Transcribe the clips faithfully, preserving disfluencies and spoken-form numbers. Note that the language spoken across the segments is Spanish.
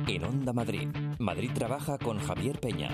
En Onda Madrid, Madrid trabaja con Javier Peña.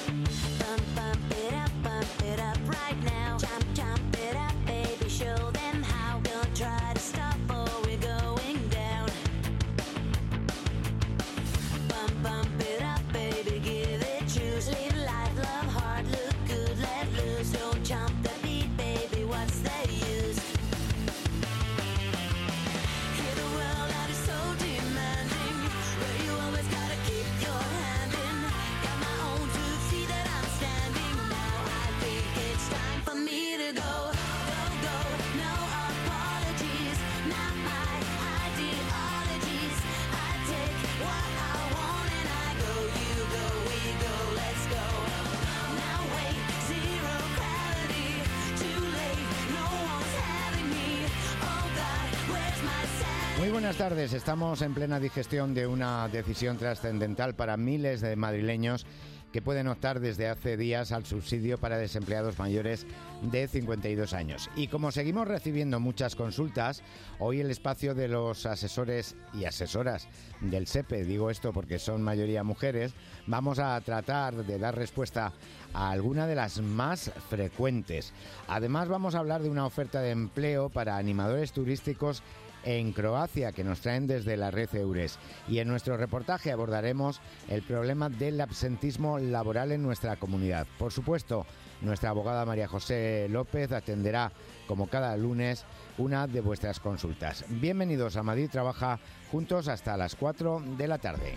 Muy buenas tardes, estamos en plena digestión de una decisión trascendental para miles de madrileños que pueden optar desde hace días al subsidio para desempleados mayores de cincuenta y dos años. Y como seguimos recibiendo muchas consultas, hoy el espacio de los asesores y asesoras del SEPE, digo esto porque son mayoría mujeres, vamos a tratar de dar respuesta a alguna de las más frecuentes. Además vamos a hablar de una oferta de empleo para animadores turísticos en Croacia que nos traen desde la red Eures, y en nuestro reportaje abordaremos el problema del absentismo laboral en nuestra comunidad. Por supuesto, nuestra abogada María José López atenderá como cada lunes una de vuestras consultas. Bienvenidos a Madrid Trabaja, juntos hasta las cuatro de la tarde.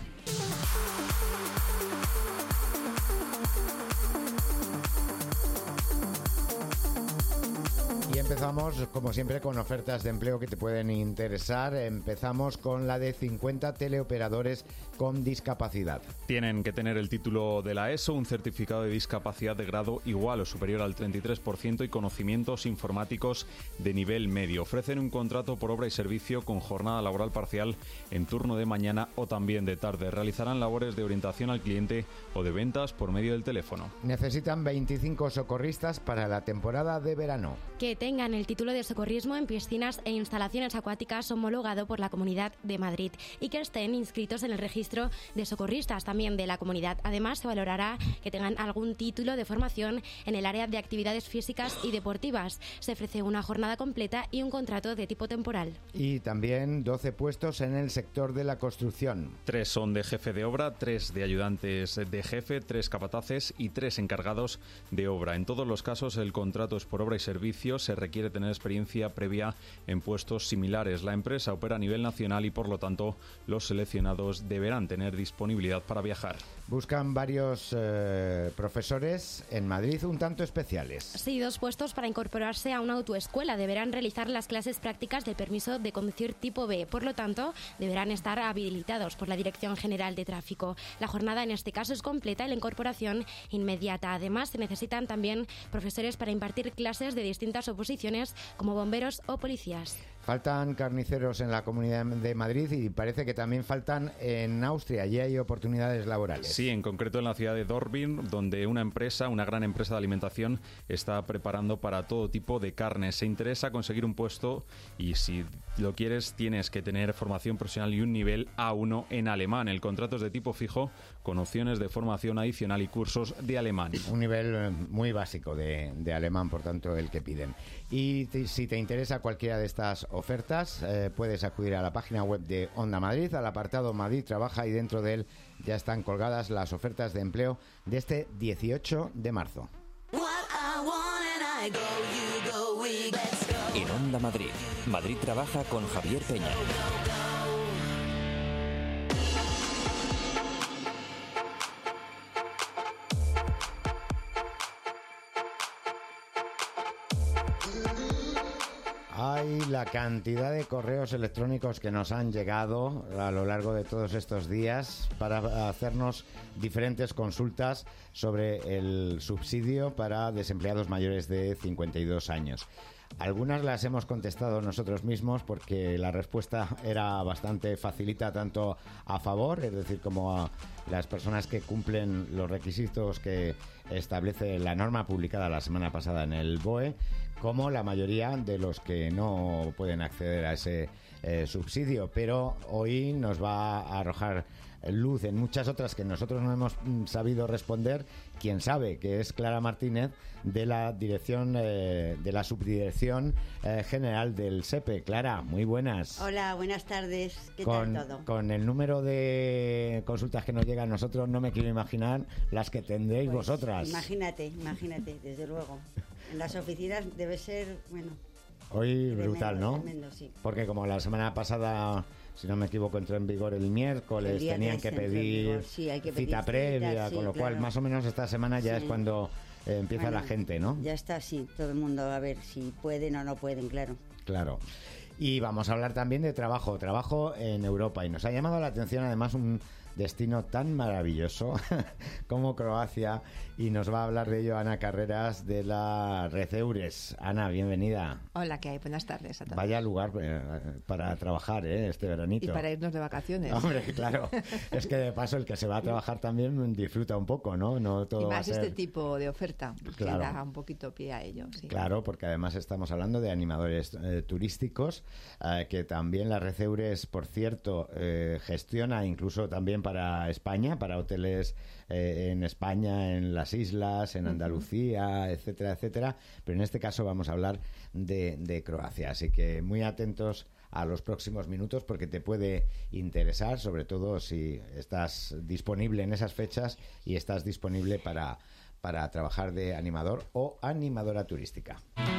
Y empezamos, como siempre, con ofertas de empleo que te pueden interesar. Empezamos con la de cincuenta teleoperadores con discapacidad. Tienen que tener el título de la ESO, un certificado de discapacidad de grado igual o superior al treinta y tres por ciento y conocimientos informáticos de nivel medio. Ofrecen un contrato por obra y servicio con jornada laboral parcial en turno de mañana o también de tarde. Realizarán labores de orientación al cliente o de ventas por medio del teléfono. Necesitan veinticinco socorristas para la temporada de verano. Que tengan el título de socorrismo en piscinas e instalaciones acuáticas homologado por la Comunidad de Madrid y que estén inscritos en el registro de socorristas también de la comunidad. Además, se valorará que tengan algún título de formación en el área de actividades físicas y deportivas. Se ofrece una jornada completa y un contrato de tipo temporal. Y también doce puestos en el sector de la construcción. Tres son de jefe de obra, tres de ayudantes de jefe, tres capataces y tres encargados de obra. En todos los casos, el contrato es por obra y servicio. Se requiere tener experiencia previa en puestos similares. La empresa opera a nivel nacional y, por lo tanto, los seleccionados deberán tener disponibilidad para viajar. Buscan varios eh, profesores en Madrid un tanto especiales. Sí, dos puestos para incorporarse a una autoescuela. Deberán realizar las clases prácticas del permiso de conducir tipo B. Por lo tanto, deberán estar habilitados por la Dirección General de Tráfico. La jornada en este caso es completa y la incorporación inmediata. Además, se necesitan también profesores para impartir clases de distintas oposiciones como bomberos o policías. Faltan carniceros en la Comunidad de Madrid y parece que también faltan en Austria. Allí hay oportunidades laborales. Sí, en concreto en la ciudad de Dortmund, donde una empresa, una gran empresa de alimentación, está preparando para todo tipo de carnes. Se interesa conseguir un puesto y, si lo quieres, tienes que tener formación profesional y un nivel A uno en alemán. El contrato es de tipo fijo, con opciones de formación adicional y cursos de alemán. Un nivel muy básico de, de alemán, por tanto, el que piden. Y te, si te interesa cualquiera de estas ofertas, eh, puedes acudir a la página web de Onda Madrid, al apartado Madrid Trabaja, y dentro de él ya están colgadas las ofertas de empleo de este dieciocho de marzo. En Onda Madrid, Madrid Trabaja con Javier Peña. Ay, la cantidad de correos electrónicos que nos han llegado a lo largo de todos estos días para hacernos diferentes consultas sobre el subsidio para desempleados mayores de cincuenta y dos años. Algunas las hemos contestado nosotros mismos porque la respuesta era bastante facilita, tanto a favor, es decir, como a las personas que cumplen los requisitos que establece la norma publicada la semana pasada en el B O E, como la mayoría de los que no pueden acceder a ese eh, subsidio. Pero hoy nos va a arrojar luz en muchas otras que nosotros no hemos sabido responder. Quien sabe, que es Clara Martínez, de la dirección eh, de la subdirección eh, general del SEPE. Clara, muy buenas. Hola, buenas tardes. ¿Qué con, tal todo? Con el número de consultas que nos llegan a nosotros, no me quiero imaginar las que tendréis Pues, vosotras. Imagínate, imagínate, desde luego. En las oficinas debe ser, bueno... Hoy tremendo, brutal, ¿no? Tremendo, sí. Porque como la semana pasada, si no me equivoco, entró en vigor el miércoles, El día tenían tres que entró en pedir vigor, sí, hay que pedir cita cita, previa, sí, con lo cual claro. más o menos esta semana ya Sí. es cuando eh, empieza Bueno, la gente, ¿no? Ya está, sí, todo el mundo a ver si pueden o no pueden, claro. Claro. Y vamos a hablar también de trabajo, trabajo en Europa. Y nos ha llamado la atención además un destino tan maravilloso como Croacia, y nos va a hablar de ello Ana Carreras de la Receures. Ana, bienvenida. Hola, ¿qué hay? Buenas tardes a todos. Vaya lugar eh, para trabajar eh, este veranito. Y para irnos de vacaciones. Hombre, claro. Es que de paso el que se va a trabajar también disfruta un poco, ¿no? No todo Y va a más ser... este tipo de oferta, Claro. que da un poquito pie a ello. Sí. Claro, porque además estamos hablando de animadores eh, turísticos, eh, que también la Receures, por cierto, eh, gestiona incluso también para España, para hoteles eh, en España, en las islas, en Andalucía, etcétera, etcétera. Pero en este caso vamos a hablar de, de Croacia. Así que muy atentos a los próximos minutos, porque te puede interesar, sobre todo si estás disponible en esas fechas y estás disponible para, para trabajar de animador o animadora turística.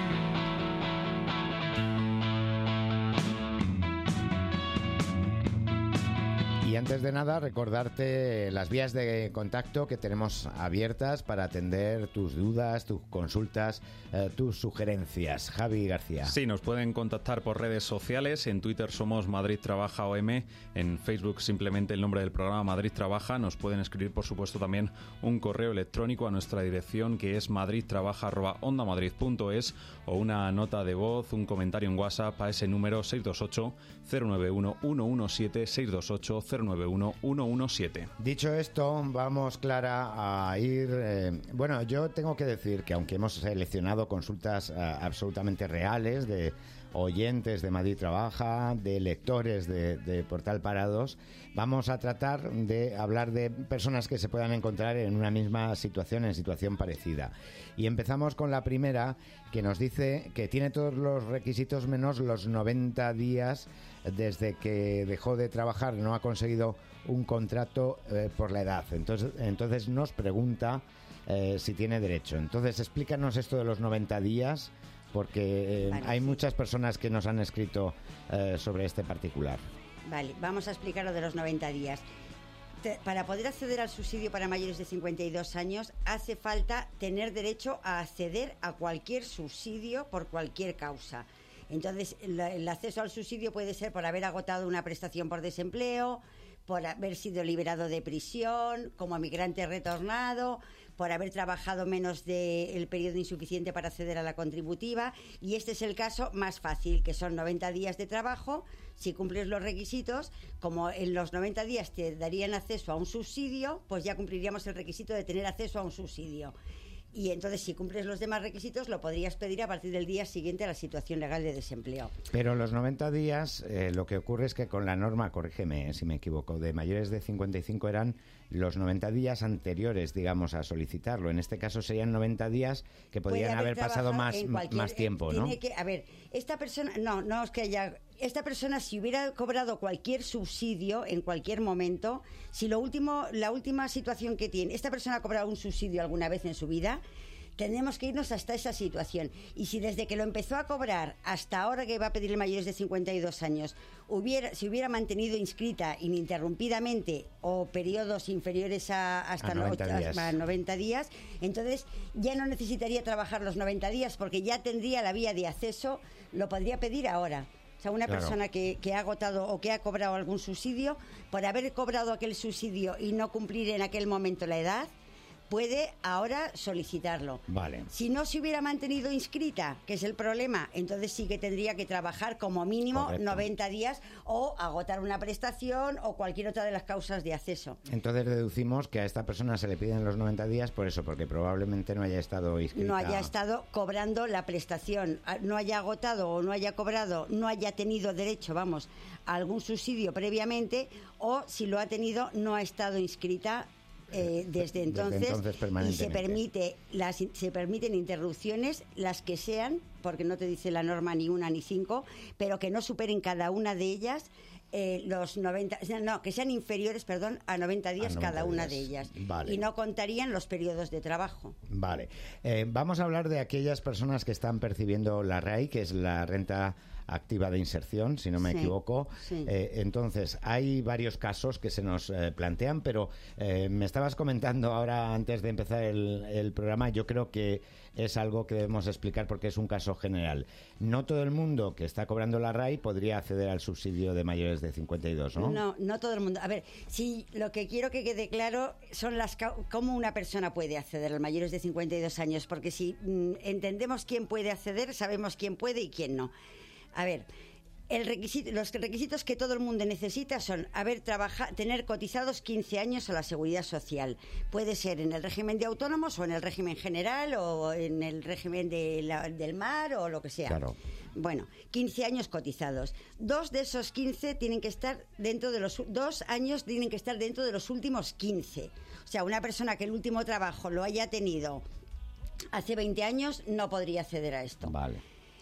Y antes de nada, recordarte las vías de contacto que tenemos abiertas para atender tus dudas, tus consultas, eh, tus sugerencias. Javi García. Sí, nos pueden contactar por redes sociales. En Twitter somos Madrid Trabaja O M. En Facebook simplemente el nombre del programa Madrid Trabaja. Nos pueden escribir, por supuesto, también un correo electrónico a nuestra dirección, que es madridtrabaja arroba ondamadrid punto es, o una nota de voz, un comentario en WhatsApp a ese número seis dos ocho cero nueve uno uno uno siete, seis dos ocho cero nueve uno uno uno siete. Dicho esto, vamos, Clara, a ir... Eh, bueno, yo tengo que decir que aunque hemos seleccionado consultas eh, absolutamente reales de oyentes de Madrid Trabaja, de lectores de, de Portal Parados, vamos a tratar de hablar de personas que se puedan encontrar en una misma situación, en situación parecida. Y empezamos con la primera, que nos dice que tiene todos los requisitos menos los noventa días desde que dejó de trabajar, no ha conseguido un contrato eh, por la edad. Entonces, entonces nos pregunta eh, si tiene derecho. Entonces, explícanos esto de los noventa días, porque eh, Vale, hay sí. muchas personas que nos han escrito eh, sobre este particular. Vale, vamos a explicar lo de los noventa días. Te- Para poder acceder al subsidio para mayores de cincuenta y dos años hace falta tener derecho a acceder a cualquier subsidio por cualquier causa. Entonces, el, el acceso al subsidio puede ser por haber agotado una prestación por desempleo, por haber sido liberado de prisión, como migrante retornado, por haber trabajado menos del periodo insuficiente para acceder a la contributiva, y este es el caso más fácil, que son noventa días de trabajo. Si cumples los requisitos, como en los noventa días te darían acceso a un subsidio, pues ya cumpliríamos el requisito de tener acceso a un subsidio. Y entonces, si cumples los demás requisitos, lo podrías pedir a partir del día siguiente a la situación legal de desempleo. Pero los noventa días, eh, lo que ocurre es que con la norma, corrígeme eh, si me equivoco, de mayores de cincuenta y cinco eran los noventa días anteriores, digamos, a solicitarlo. En este caso serían noventa días que podrían Puede haber pasado trabajado más, en cualquier- más tiempo, tiene ¿no? que, a ver, esta persona, no, no es que haya, esta persona, si hubiera cobrado cualquier subsidio en cualquier momento, si lo último, la última situación que tiene, esta persona ha cobrado un subsidio alguna vez en su vida, tenemos que irnos hasta esa situación. Y si desde que lo empezó a cobrar hasta ahora que va a pedir mayores de cincuenta y dos años, hubiera, si hubiera mantenido inscrita ininterrumpidamente o periodos inferiores a hasta A noventa no- días. a noventa días, entonces ya no necesitaría trabajar los noventa días, porque ya tendría la vía de acceso, lo podría pedir ahora. O sea, una Claro. persona que, que ha agotado o que ha cobrado algún subsidio, por haber cobrado aquel subsidio y no cumplir en aquel momento la edad, puede ahora solicitarlo. Vale. Si no se hubiera mantenido inscrita, que es el problema, entonces sí que tendría que trabajar como mínimo Correcto. noventa días o agotar una prestación o cualquier otra de las causas de acceso. Entonces deducimos que a esta persona se le piden los noventa días por eso, porque probablemente no haya estado inscrita. No haya estado cobrando la prestación, no haya agotado o no haya cobrado, no haya tenido derecho, vamos, a algún subsidio previamente, o si lo ha tenido, no ha estado inscrita eh, desde entonces, desde entonces y se permanentemente. permite las se permiten interrupciones, las que sean, porque no te dice la norma ni una ni cinco, pero que no superen cada una de ellas eh, los noventa, no, que sean inferiores, perdón, a noventa días noventa cada una días. de ellas. Vale. Y no contarían los periodos de trabajo. Vale. Eh, vamos a hablar de aquellas personas que están percibiendo la R A I, que es la renta activa de inserción, si no me Sí, equivoco. sí. Eh, entonces, hay varios casos que se nos eh, plantean, pero eh, me estabas comentando ahora, antes de empezar el, el programa, yo creo que es algo que debemos explicar porque es un caso general. No todo el mundo que está cobrando la R A I podría acceder al subsidio de mayores de cincuenta y dos, ¿no? No, no todo el mundo. A ver, si lo que quiero que quede claro son las ca- cómo una persona puede acceder a los mayores de cincuenta y dos años, porque si mm, entendemos quién puede acceder, sabemos quién puede y quién no. A ver, el requisito, los requisitos que todo el mundo necesita son haber trabaja, tener cotizados quince años a la Seguridad Social. Puede ser en el régimen de autónomos o en el régimen general o en el régimen de la, del mar o lo que sea. Claro. Bueno, quince años cotizados. Dos de esos quince tienen que estar dentro de los dos años tienen que estar dentro de los últimos quince. O sea, una persona que el último trabajo lo haya tenido hace veinte años no podría acceder a esto. Vale.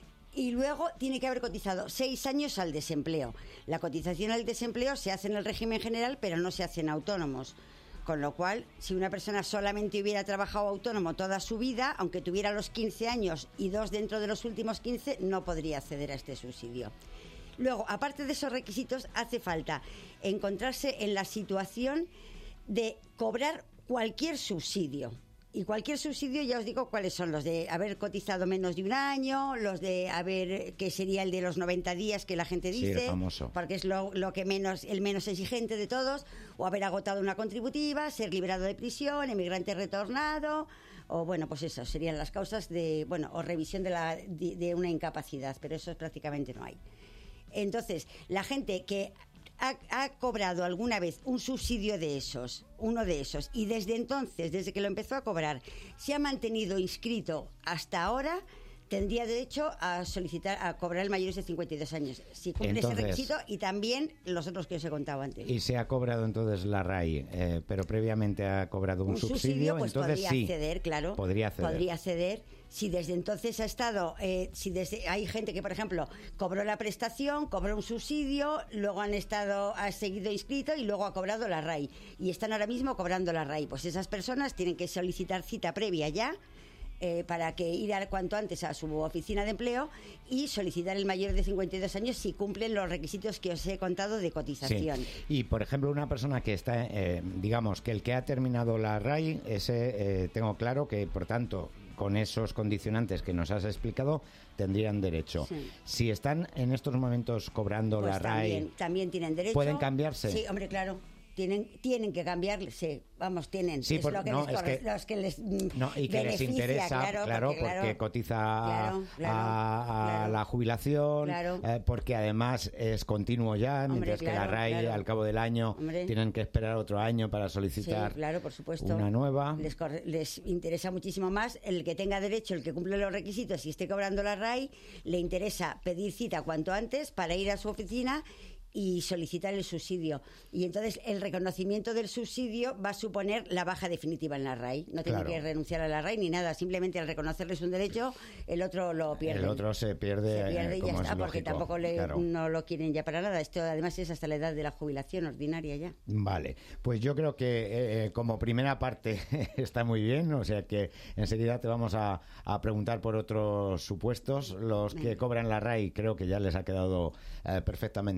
Y luego tiene que haber cotizado seis años al desempleo. La cotización al desempleo se hace en el régimen general, pero no se hace en autónomos. Con lo cual, si una persona solamente hubiera trabajado autónomo toda su vida, aunque tuviera los quince años y dos dentro de los últimos quince, no podría acceder a este subsidio. Luego, aparte de esos requisitos, hace falta encontrarse en la situación de cobrar cualquier subsidio. Y cualquier subsidio, ya os digo cuáles son: los de haber cotizado menos de un año, los de haber, que sería el de los noventa días que la gente Sí, dice, el famoso. porque es lo, lo que menos, el menos exigente de todos, o haber agotado una contributiva, ser liberado de prisión, emigrante retornado, o bueno, pues eso, serían las causas de, bueno, o revisión de, la, de, de una incapacidad, pero eso prácticamente no hay. Entonces, la gente que Ha, ha cobrado alguna vez un subsidio de esos, uno de esos, y desde entonces, desde que lo empezó a cobrar, se ha mantenido inscrito hasta ahora, tendría derecho a solicitar, a cobrar el mayores de cincuenta y dos años, si cumple Entonces, ese requisito, y también los otros que os he contado antes. Y se ha cobrado entonces la R A I, eh, pero previamente ha cobrado un, Un subsidio, subsidio, pues entonces podría sí, acceder, claro. podría acceder. Podría acceder. Si desde entonces ha estado, eh, si desde hay gente que, por ejemplo, cobró la prestación, cobró un subsidio, luego han estado, ha seguido inscrito y luego ha cobrado la R A I. Y están ahora mismo cobrando la R A I. Pues esas personas tienen que solicitar cita previa ya, eh, para que ir a, cuanto antes a su oficina de empleo y solicitar el mayor de cincuenta y dos años si cumplen los requisitos que os he contado de cotización. Sí. Y, por ejemplo, una persona que está, eh, digamos, que el que ha terminado la R A I, ese eh, tengo claro que, por tanto, con esos condicionantes que nos has explicado, tendrían derecho. Sí. Si están en estos momentos cobrando Pues la R A I, también, también tienen derecho. ¿pueden cambiarse? Sí, hombre, claro. Tienen, tienen que cambiarse, vamos, tienen. Sí, es por- lo que no, les es corre- que- los que les mm, no, y que les beneficia, interesa, claro, claro, porque, porque, claro, cotiza claro, claro, a, a claro. la jubilación, Claro. eh, porque además es continuo ya, Hombre, mientras que la claro, R A I claro. al cabo del año Hombre. tienen que esperar otro año para Sí, solicitar claro, por supuesto. una nueva. Les, corre- les interesa muchísimo más el que tenga derecho, el que cumple los requisitos y esté cobrando la R A I, le interesa pedir cita cuanto antes para ir a su oficina y solicitar el subsidio. Y entonces el reconocimiento del subsidio va a suponer la baja definitiva en la R A I. No tiene Claro. que renunciar a la R A I ni nada. Simplemente al reconocerles un derecho, el otro lo pierde. El otro se pierde, Se pierde eh, y ya como está, es porque lógico, tampoco le, claro. no lo quieren ya para nada. Esto además es hasta la edad de la jubilación ordinaria ya. Vale, pues yo creo que eh, como primera parte está muy bien, o sea que enseguida te vamos a, a preguntar por otros supuestos. Los que Venga. cobran la R A I creo que ya les ha quedado eh, perfectamente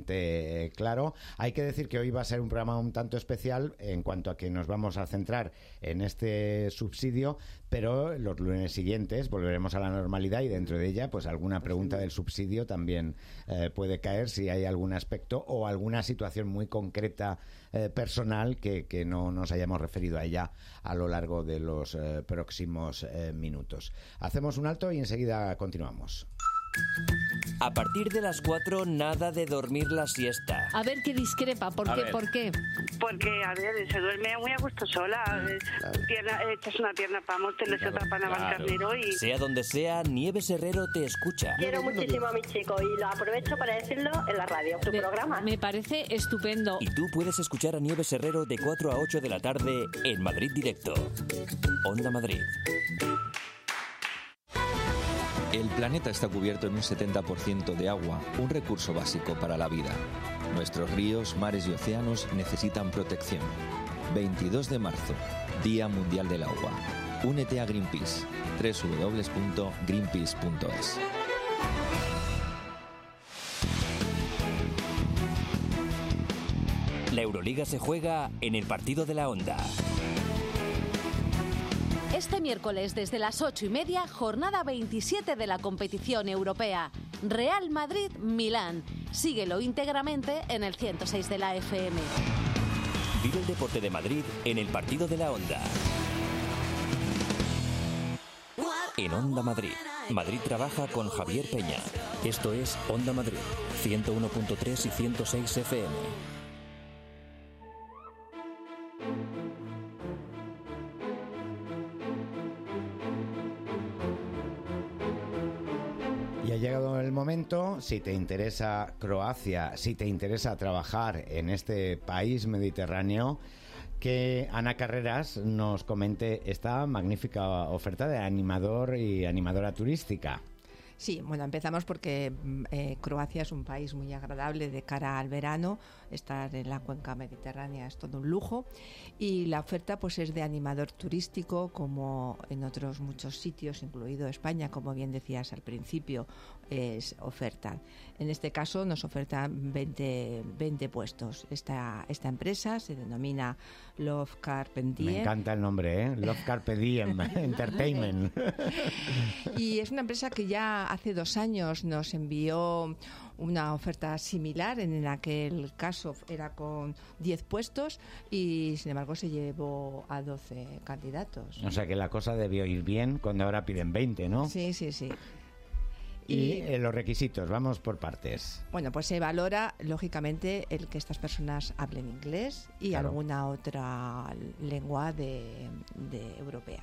eh, claro. Hay que decir que hoy va a ser un programa un tanto especial en cuanto a que nos vamos a centrar en este subsidio, pero los lunes siguientes volveremos a la normalidad y dentro de ella pues alguna pregunta del subsidio también eh, puede caer si hay algún aspecto o alguna situación muy concreta eh, personal que, que no nos hayamos referido a ella a lo largo de los eh, próximos eh, minutos. Hacemos un alto y enseguida continuamos. A partir de las cuatro, nada de dormir la siesta. A ver qué discrepa, ¿por A qué? ver. ¿Por qué? Porque, a ver, se duerme muy a gusto sola. Eh, Pierna, echas una pierna para Móstoles y otra para Navalcarnero y... Sea donde sea, Nieves Herrero te escucha. Quiero muchísimo a mi chico y lo aprovecho para decirlo en la radio, tu Me- programa. Me parece estupendo. Y tú puedes escuchar a Nieves Herrero de cuatro a ocho de la tarde en Madrid Directo. Onda Madrid. El planeta está cubierto en un setenta por ciento de agua, un recurso básico para la vida. Nuestros ríos, mares y océanos necesitan protección. veintidós de marzo, Día Mundial del Agua. Únete a Greenpeace. doble u doble u doble u punto greenpeace punto es. La Euroliga se juega en el partido de la Onda. Este miércoles desde las ocho y media, jornada veintisiete de la competición europea. Real Madrid-Milán. Síguelo íntegramente en el ciento seis de la F M. Vive el deporte de Madrid en el partido de la Onda. En Onda Madrid. Madrid trabaja con Javier Peña. Esto es Onda Madrid, ciento uno punto tres y ciento seis F M. Y ha llegado el momento, si te interesa Croacia, si te interesa trabajar en este país mediterráneo, que Ana Carreras nos comente esta magnífica oferta de animador y animadora turística. Sí, bueno, empezamos porque eh, Croacia es un país muy agradable de cara al verano. Estar en la cuenca mediterránea es todo un lujo. Y la oferta pues es de animador turístico, como en otros muchos sitios, incluido España, como bien decías al principio, es oferta. En este caso nos ofertan veinte, veinte puestos. Esta, esta empresa se denomina Love Carpe Diem. Me encanta el nombre, ¿eh? Love Carpe Diem Entertainment. Y es una empresa que ya hace dos años nos envió una oferta similar, en aquel caso era con diez puestos y sin embargo se llevó a doce candidatos. O sea que la cosa debió ir bien cuando ahora piden veinte, ¿no? Sí, sí, sí. Y, Y- eh, los requisitos, vamos por partes. Bueno, pues se valora, lógicamente, el que estas personas hablen inglés y Claro. alguna otra lengua de, de europea.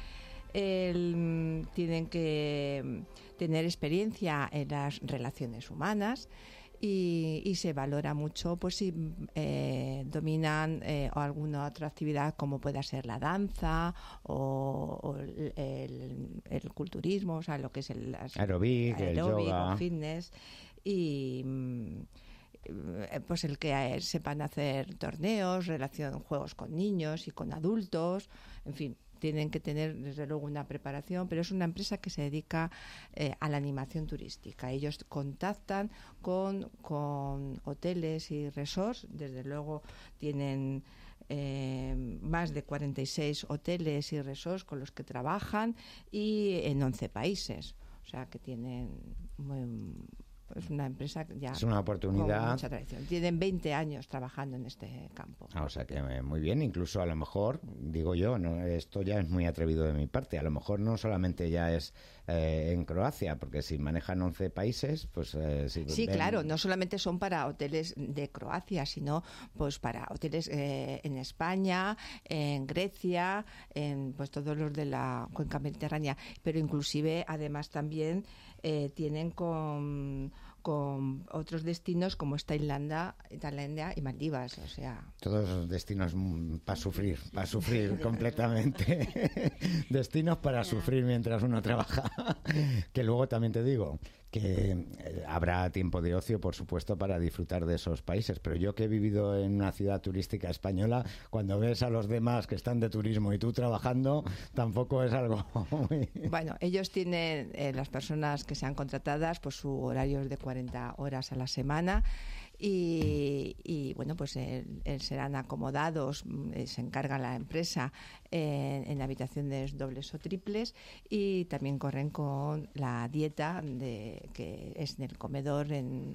El- tienen que tener experiencia en las relaciones humanas y, y se valora mucho pues si eh, dominan eh, o alguna otra actividad como pueda ser la danza o, o el, el- el culturismo, o sea, lo que es el las- Aeróbic, el aeróbic yoga. o fitness y mm, eh, pues el que eh, sepan hacer torneos, relación juegos con niños y con adultos, en fin, tienen que tener desde luego una preparación, pero es una empresa que se dedica eh, a la animación turística. Ellos contactan con, con hoteles y resorts, desde luego tienen eh, más de cuarenta y seis hoteles y resorts con los que trabajan y en once países. O sea que tienen muy, es una empresa ya Es una oportunidad. con mucha tradición. Tienen veinte años trabajando en este campo. Ah, o sea que eh, muy bien, incluso a lo mejor, digo yo, no, esto ya es muy atrevido de mi parte, a lo mejor no solamente ya es eh, en Croacia, porque si manejan once países, pues... Eh, si Sí, ven- claro, no solamente son para hoteles de Croacia, sino pues para hoteles eh, en España, en Grecia, en pues todos los de la cuenca mediterránea, pero inclusive además también eh, tienen con con otros destinos como es Tailandia, Tailandia y Maldivas, o sea, Todos los destinos para sufrir, para sufrir completamente. Destinos para sufrir mientras uno trabaja. Que luego también te digo que eh, habrá tiempo de ocio, por supuesto, para disfrutar de esos países. Pero yo que he vivido en una ciudad turística española, cuando ves a los demás que están de turismo y tú trabajando, tampoco es algo muy... bueno, ellos tienen, eh, las personas que sean contratadas, pues su horario es de cuarenta horas a la semana y, y bueno, pues el, el serán acomodados, eh, se encarga la empresa eh, en habitaciones dobles o triples, y también corren con la dieta de que es del comedor en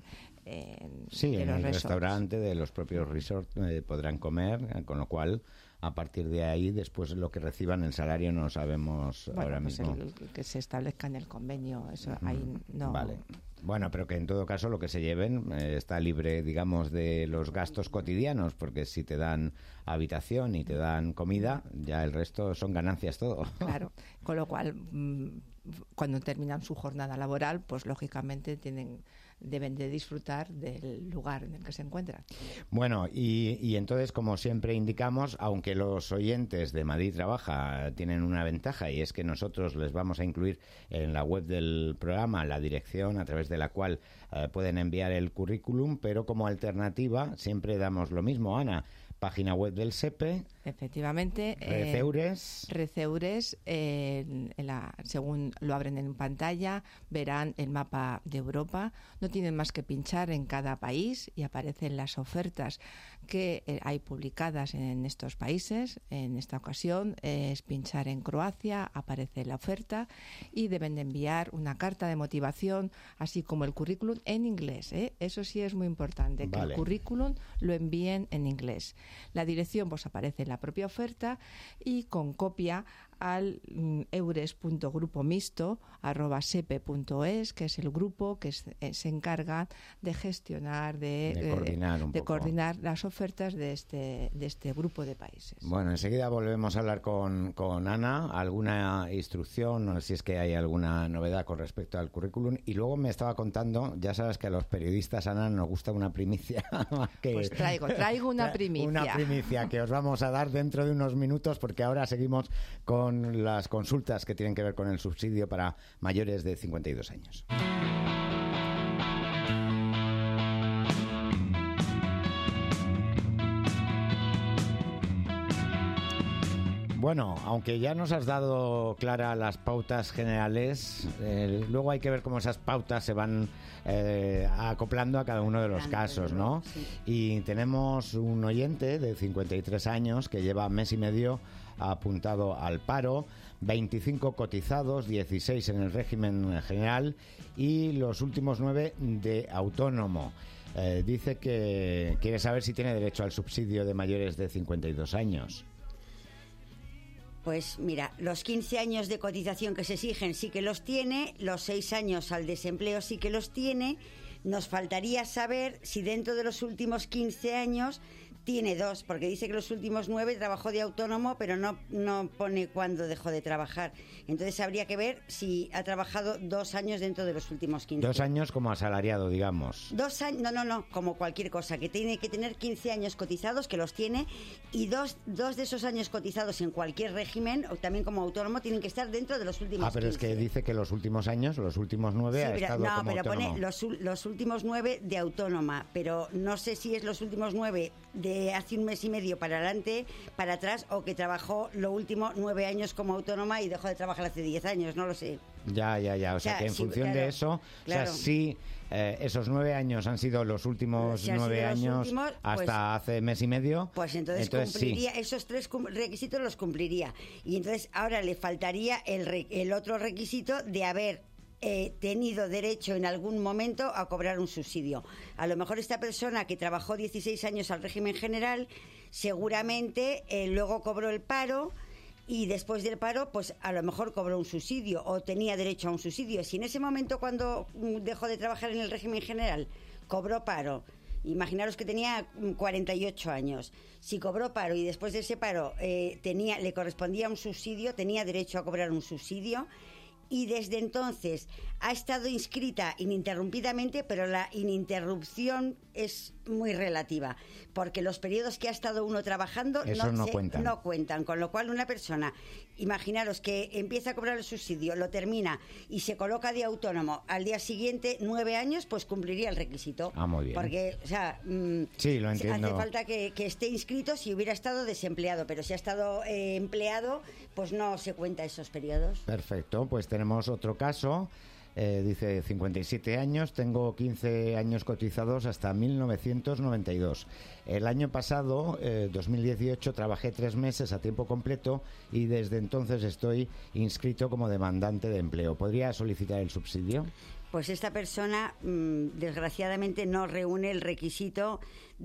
En, sí, en el resorts. restaurante de los propios resorts eh, podrán comer, eh, con lo cual a partir de ahí después lo que reciban el salario no sabemos bueno, ahora pues mismo. El, el que se establezca en el convenio, eso mm, ahí no. Vale. Bueno, pero que en todo caso lo que se lleven eh, está libre, digamos, de los gastos cotidianos, porque si te dan habitación y te dan comida, ya el resto son ganancias todo. Claro, con lo cual mmm, cuando terminan su jornada laboral, pues lógicamente tienen deben de disfrutar del lugar en el que se encuentran. Bueno, y, y entonces, como siempre indicamos, aunque los oyentes de Madrid Trabaja tienen una ventaja, y es que nosotros les vamos a incluir en la web del programa la dirección a través de la cual eh, pueden enviar el currículum, pero como alternativa siempre damos lo mismo, Ana. Página web del SEPE. Efectivamente. Receures. Eh, Receures, eh, en la, según lo abren en pantalla, verán el mapa de Europa. No tienen más que pinchar en cada país y aparecen las ofertas que eh, hay publicadas en estos países. En esta ocasión eh, es pinchar en Croacia, aparece la oferta y deben de enviar una carta de motivación, así como el currículum en inglés. ¿eh? Eso sí es muy importante, que vale. el currículum lo envíen en inglés. La dirección pues aparece en la propia oferta y con copia al mm, eures punto grupo mixto arroba sepe punto es, que es el grupo que es, eh, se encarga de gestionar, de, de, coordinar, eh, un de poco. coordinar las ofertas de este, de este grupo de países. Bueno, enseguida volvemos a hablar con, con Ana. ¿Alguna instrucción, si es que hay alguna novedad con respecto al currículum? Y luego me estaba contando, ya sabes que a los periodistas, Ana, nos gusta una primicia. que, pues traigo, traigo una primicia. Una primicia que os vamos a dar dentro de unos minutos, porque ahora seguimos con las consultas que tienen que ver con el subsidio para mayores de cincuenta y dos años. Bueno, aunque ya nos has dado, Clara, las pautas generales, eh, luego hay que ver cómo esas pautas se van eh, acoplando a cada uno de los casos, ¿no? Sí. Y tenemos un oyente de cincuenta y tres años que lleva mes y medio apuntado al paro, veinticinco cotizados, dieciséis en el régimen general y los últimos nueve de autónomo. Eh, dice que quiere saber si tiene derecho al subsidio de mayores de cincuenta y dos años. Pues mira, los quince años de cotización que se exigen sí que los tiene, los seis años al desempleo sí que los tiene. Nos faltaría saber si dentro de los últimos quince años tiene dos, porque dice que los últimos nueve trabajó de autónomo, pero no, no pone cuándo dejó de trabajar. Entonces habría que ver si ha trabajado dos años dentro de los últimos quince. Dos años como asalariado, digamos. Dos años, no, no, no, como cualquier cosa, que tiene que tener quince años cotizados, que los tiene, y dos, dos de esos años cotizados en cualquier régimen, o también como autónomo, tienen que estar dentro de los últimos Ah, pero quince. es que dice que los últimos años, los últimos nueve, Sí, ha pero, estado no, como pero autónomo. pone los, los últimos nueve de autónoma, pero no sé si es los últimos nueve de hace un mes y medio para adelante, para atrás, o que trabajó lo último nueve años como autónoma y dejó de trabajar hace diez años, no lo sé. Ya, ya, ya. O, o sea, sea, que en sí, función claro, de eso, claro. o sea, sí, eh, esos nueve años han sido los últimos si nueve los años últimos, hasta pues, hace mes y medio. Pues entonces, entonces cumpliría, sí. esos tres requisitos los cumpliría. Y entonces ahora le faltaría el, re, el otro requisito de haber Eh, tenido derecho en algún momento a cobrar un subsidio. A lo mejor esta persona que trabajó dieciséis años al régimen general, seguramente eh, luego cobró el paro y después del paro, pues a lo mejor cobró un subsidio o tenía derecho a un subsidio. Si en ese momento, cuando dejó de trabajar en el régimen general, cobró paro, imaginaros que tenía cuarenta y ocho años. Si cobró paro y después de ese paro eh, tenía, le correspondía un subsidio, tenía derecho a cobrar un subsidio. Y desde entonces ha estado inscrita ininterrumpidamente, pero la ininterrupción es muy relativa, porque los periodos que ha estado uno trabajando no, no, se, cuentan. no cuentan, con lo cual una persona, imaginaros que empieza a cobrar el subsidio, lo termina y se coloca de autónomo al día siguiente, nueve años, pues cumpliría el requisito. Ah, muy bien. Porque, o sea, mmm, sí, lo entiendo. Hace falta que, que esté inscrito si hubiera estado desempleado, pero si ha estado eh, empleado, pues no se cuenta esos periodos. Perfecto, pues tenemos otro caso. Eh, dice, cincuenta y siete años, tengo quince años cotizados hasta mil novecientos noventa y dos. El año pasado, eh, dos mil dieciocho, trabajé tres meses a tiempo completo y desde entonces estoy inscrito como demandante de empleo. ¿Podría solicitar el subsidio? Pues esta persona, mmm, desgraciadamente, no reúne el requisito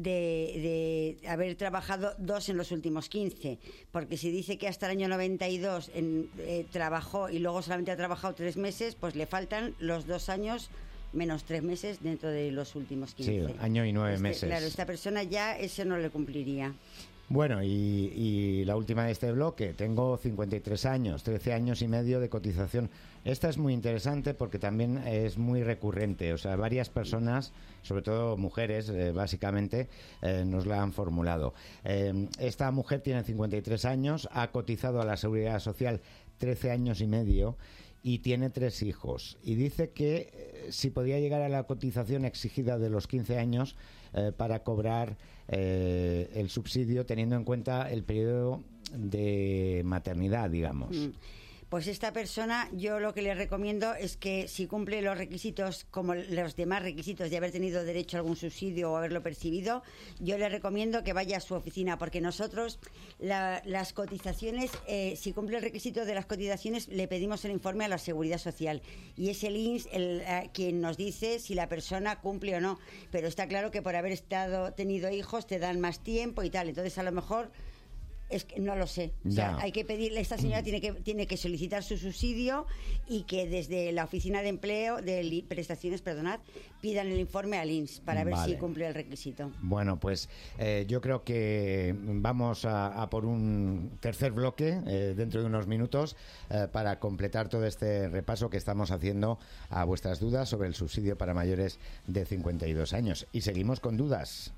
de, de haber trabajado dos en los últimos quince, porque si dice que hasta el año noventa y dos en, eh, trabajó y luego solamente ha trabajado tres meses, pues le faltan los dos años menos tres meses dentro de los últimos quince. Sí, año y nueve este, meses. Claro, esta persona ya eso no le cumpliría. Bueno, y, y la última de este bloque, tengo cincuenta y tres años, trece años y medio de cotización. Esta es muy interesante porque también es muy recurrente, o sea, varias personas, sobre todo mujeres, eh, básicamente, eh, nos la han formulado. Eh, esta mujer tiene cincuenta y tres años, ha cotizado a la Seguridad Social trece años y medio y tiene tres hijos. Y dice que eh, si podía llegar a la cotización exigida de los quince años eh, para cobrar eh, el subsidio, teniendo en cuenta el periodo de maternidad, digamos. Mm. Pues esta persona, yo lo que le recomiendo es que si cumple los requisitos como los demás requisitos de haber tenido derecho a algún subsidio o haberlo percibido, yo le recomiendo que vaya a su oficina, porque nosotros la, las cotizaciones, eh, si cumple el requisito de las cotizaciones, le pedimos el informe a la Seguridad Social y es el I N S el, eh, quien nos dice si la persona cumple o no, pero está claro que por haber estado tenido hijos te dan más tiempo y tal, entonces a lo mejor... Es que no lo sé. O sea, hay que pedirle, esta señora tiene que tiene que solicitar su subsidio y que desde la oficina de empleo, de prestaciones, perdonad, pidan el informe al I N S para ver vale. si cumple el requisito. Bueno, pues eh, yo creo que vamos a, a por un tercer bloque eh, dentro de unos minutos eh, para completar todo este repaso que estamos haciendo a vuestras dudas sobre el subsidio para mayores de cincuenta y dos años. Y seguimos con dudas.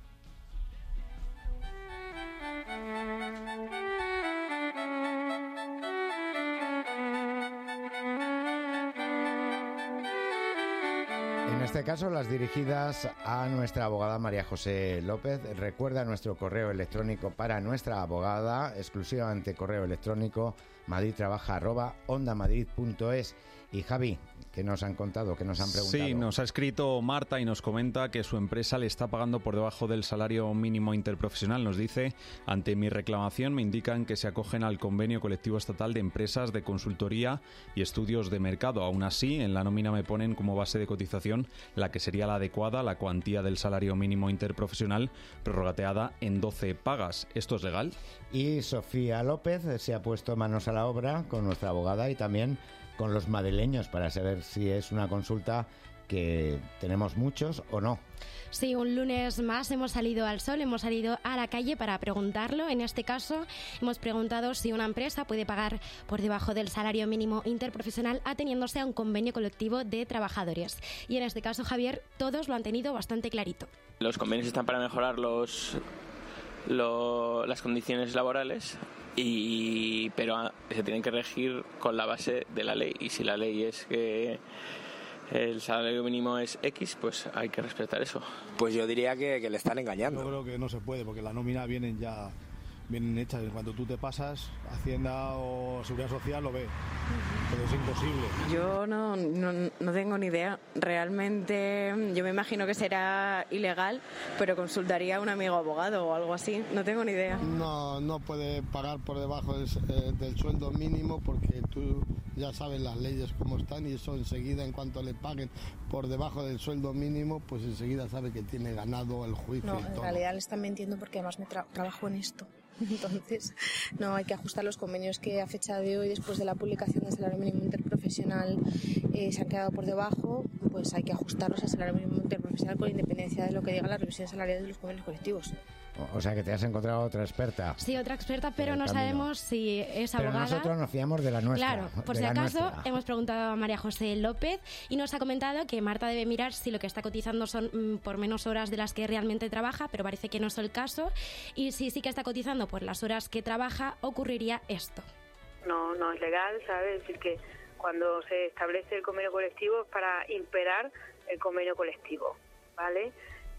En este caso, las dirigidas a nuestra abogada María José López. Recuerda nuestro correo electrónico para nuestra abogada, exclusivamente correo electrónico madridtrabaja arroba ondamadrid punto es. Y Javi, ¿qué nos han contado? ¿Qué nos han preguntado? Sí, nos ha escrito Marta y nos comenta que su empresa le está pagando por debajo del salario mínimo interprofesional. Nos dice, ante mi reclamación me indican que se acogen al convenio colectivo estatal de empresas de consultoría y estudios de mercado. Aún así, en la nómina me ponen como base de cotización la que sería la adecuada, la cuantía del salario mínimo interprofesional, prorrateada en doce pagas. ¿Esto es legal? Y Sofía López se ha puesto manos a la obra con nuestra abogada y también con los madrileños para saber si es una consulta que tenemos muchos o no. Sí, un lunes más hemos salido al sol, hemos salido a la calle para preguntarlo. En este caso, hemos preguntado si una empresa puede pagar por debajo del salario mínimo interprofesional ateniéndose a un convenio colectivo de trabajadores. Y en este caso, Javier, todos lo han tenido bastante clarito. Los convenios están para mejorar los, lo, las condiciones laborales, y pero se tienen que regir con la base de la ley. Y si la ley es que el salario mínimo es X, pues hay que respetar eso. Pues yo diría que, que le están engañando. Yo creo que no se puede, porque las nóminas vienen ya vienen hechas. En cuanto tú te pasas, Hacienda o Seguridad Social lo ve, pero es imposible. Yo no, no, no tengo ni idea. Realmente yo me imagino que será ilegal, pero consultaría a un amigo abogado o algo así. No tengo ni idea. No, no puede pagar por debajo del, eh, del sueldo mínimo, porque tú ya sabes las leyes cómo están, y eso enseguida, en cuanto le paguen por debajo del sueldo mínimo, pues enseguida sabe que tiene ganado el juicio. No, y todo. En realidad le están mintiendo, porque además me tra- trabajo en esto. Entonces, no, hay que ajustar los convenios que a fecha de hoy, después de la publicación del salario mínimo interprofesional, eh, se han quedado por debajo. Pues hay que ajustarlos al salario mínimo interprofesional con independencia de lo que diga la revisión salarial de los convenios colectivos. O sea que te has encontrado otra experta. Sí, otra experta, pero no camino. sabemos si es Pero abogada. nosotros nos fiamos de la nuestra. Claro, por de si la acaso nuestra. hemos preguntado a María José López y nos ha comentado que Marta debe mirar si lo que está cotizando son mm, por menos horas de las que realmente trabaja, pero parece que no es el caso. Y si sí que está cotizando por las horas que trabaja, ocurriría esto. No, no es legal, ¿sabes? Es decir, que cuando se establece el convenio colectivo es para imperar el convenio colectivo, ¿vale?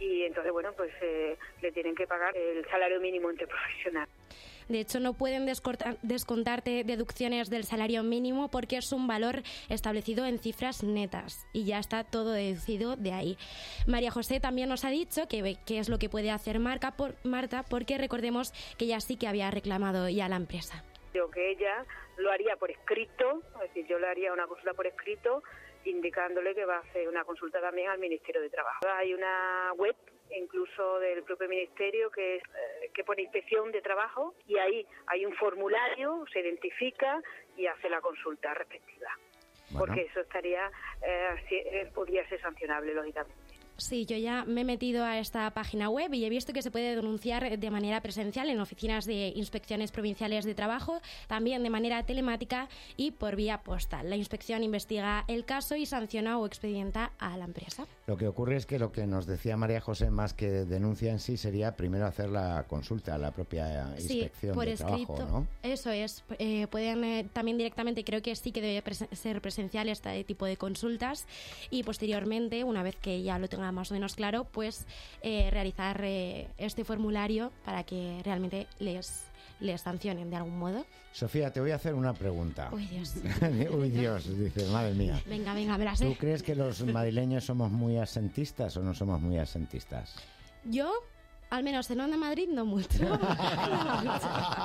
y entonces, bueno, pues eh, le tienen que pagar el salario mínimo interprofesional. De hecho, no pueden descortar, descontarte deducciones del salario mínimo porque es un valor establecido en cifras netas y ya está todo deducido de ahí. María José también nos ha dicho que qué es lo que puede hacer Marca por, Marta, porque recordemos que ella sí que había reclamado ya a la empresa. Creo que ella lo haría por escrito, es decir, yo le haría una consulta por escrito indicándole que va a hacer una consulta también al Ministerio de Trabajo. Hay una web incluso del propio Ministerio que es, eh, que pone Inspección de Trabajo, y ahí hay un formulario, se identifica y hace la consulta respectiva. Bueno. Porque eso estaría, eh, podría ser sancionable, lógicamente. Sí, yo ya me he metido a esta página web y he visto que se puede denunciar de manera presencial en oficinas de inspecciones provinciales de trabajo, también de manera telemática y por vía postal. La inspección investiga el caso y sanciona o expedienta a la empresa. Lo que ocurre es que lo que nos decía María José, más que denuncia en sí, sería primero hacer la consulta a la propia inspección sí, por de escrito, trabajo, ¿no? Eso es. Eh, pueden eh, también directamente, creo que sí que debe presen- ser presencial este tipo de consultas y posteriormente, una vez que ya lo tenga más o menos claro, pues eh, realizar eh, este formulario para que realmente les, les sancionen de algún modo. Sofía, te voy a hacer una pregunta. Uy, Dios. Uy, Dios, dice, madre mía. Venga, venga, me la sé. ¿Tú crees que los madrileños somos muy asentistas o no somos muy asentistas? Yo, al menos en Onda Madrid, no mucho. No mucho.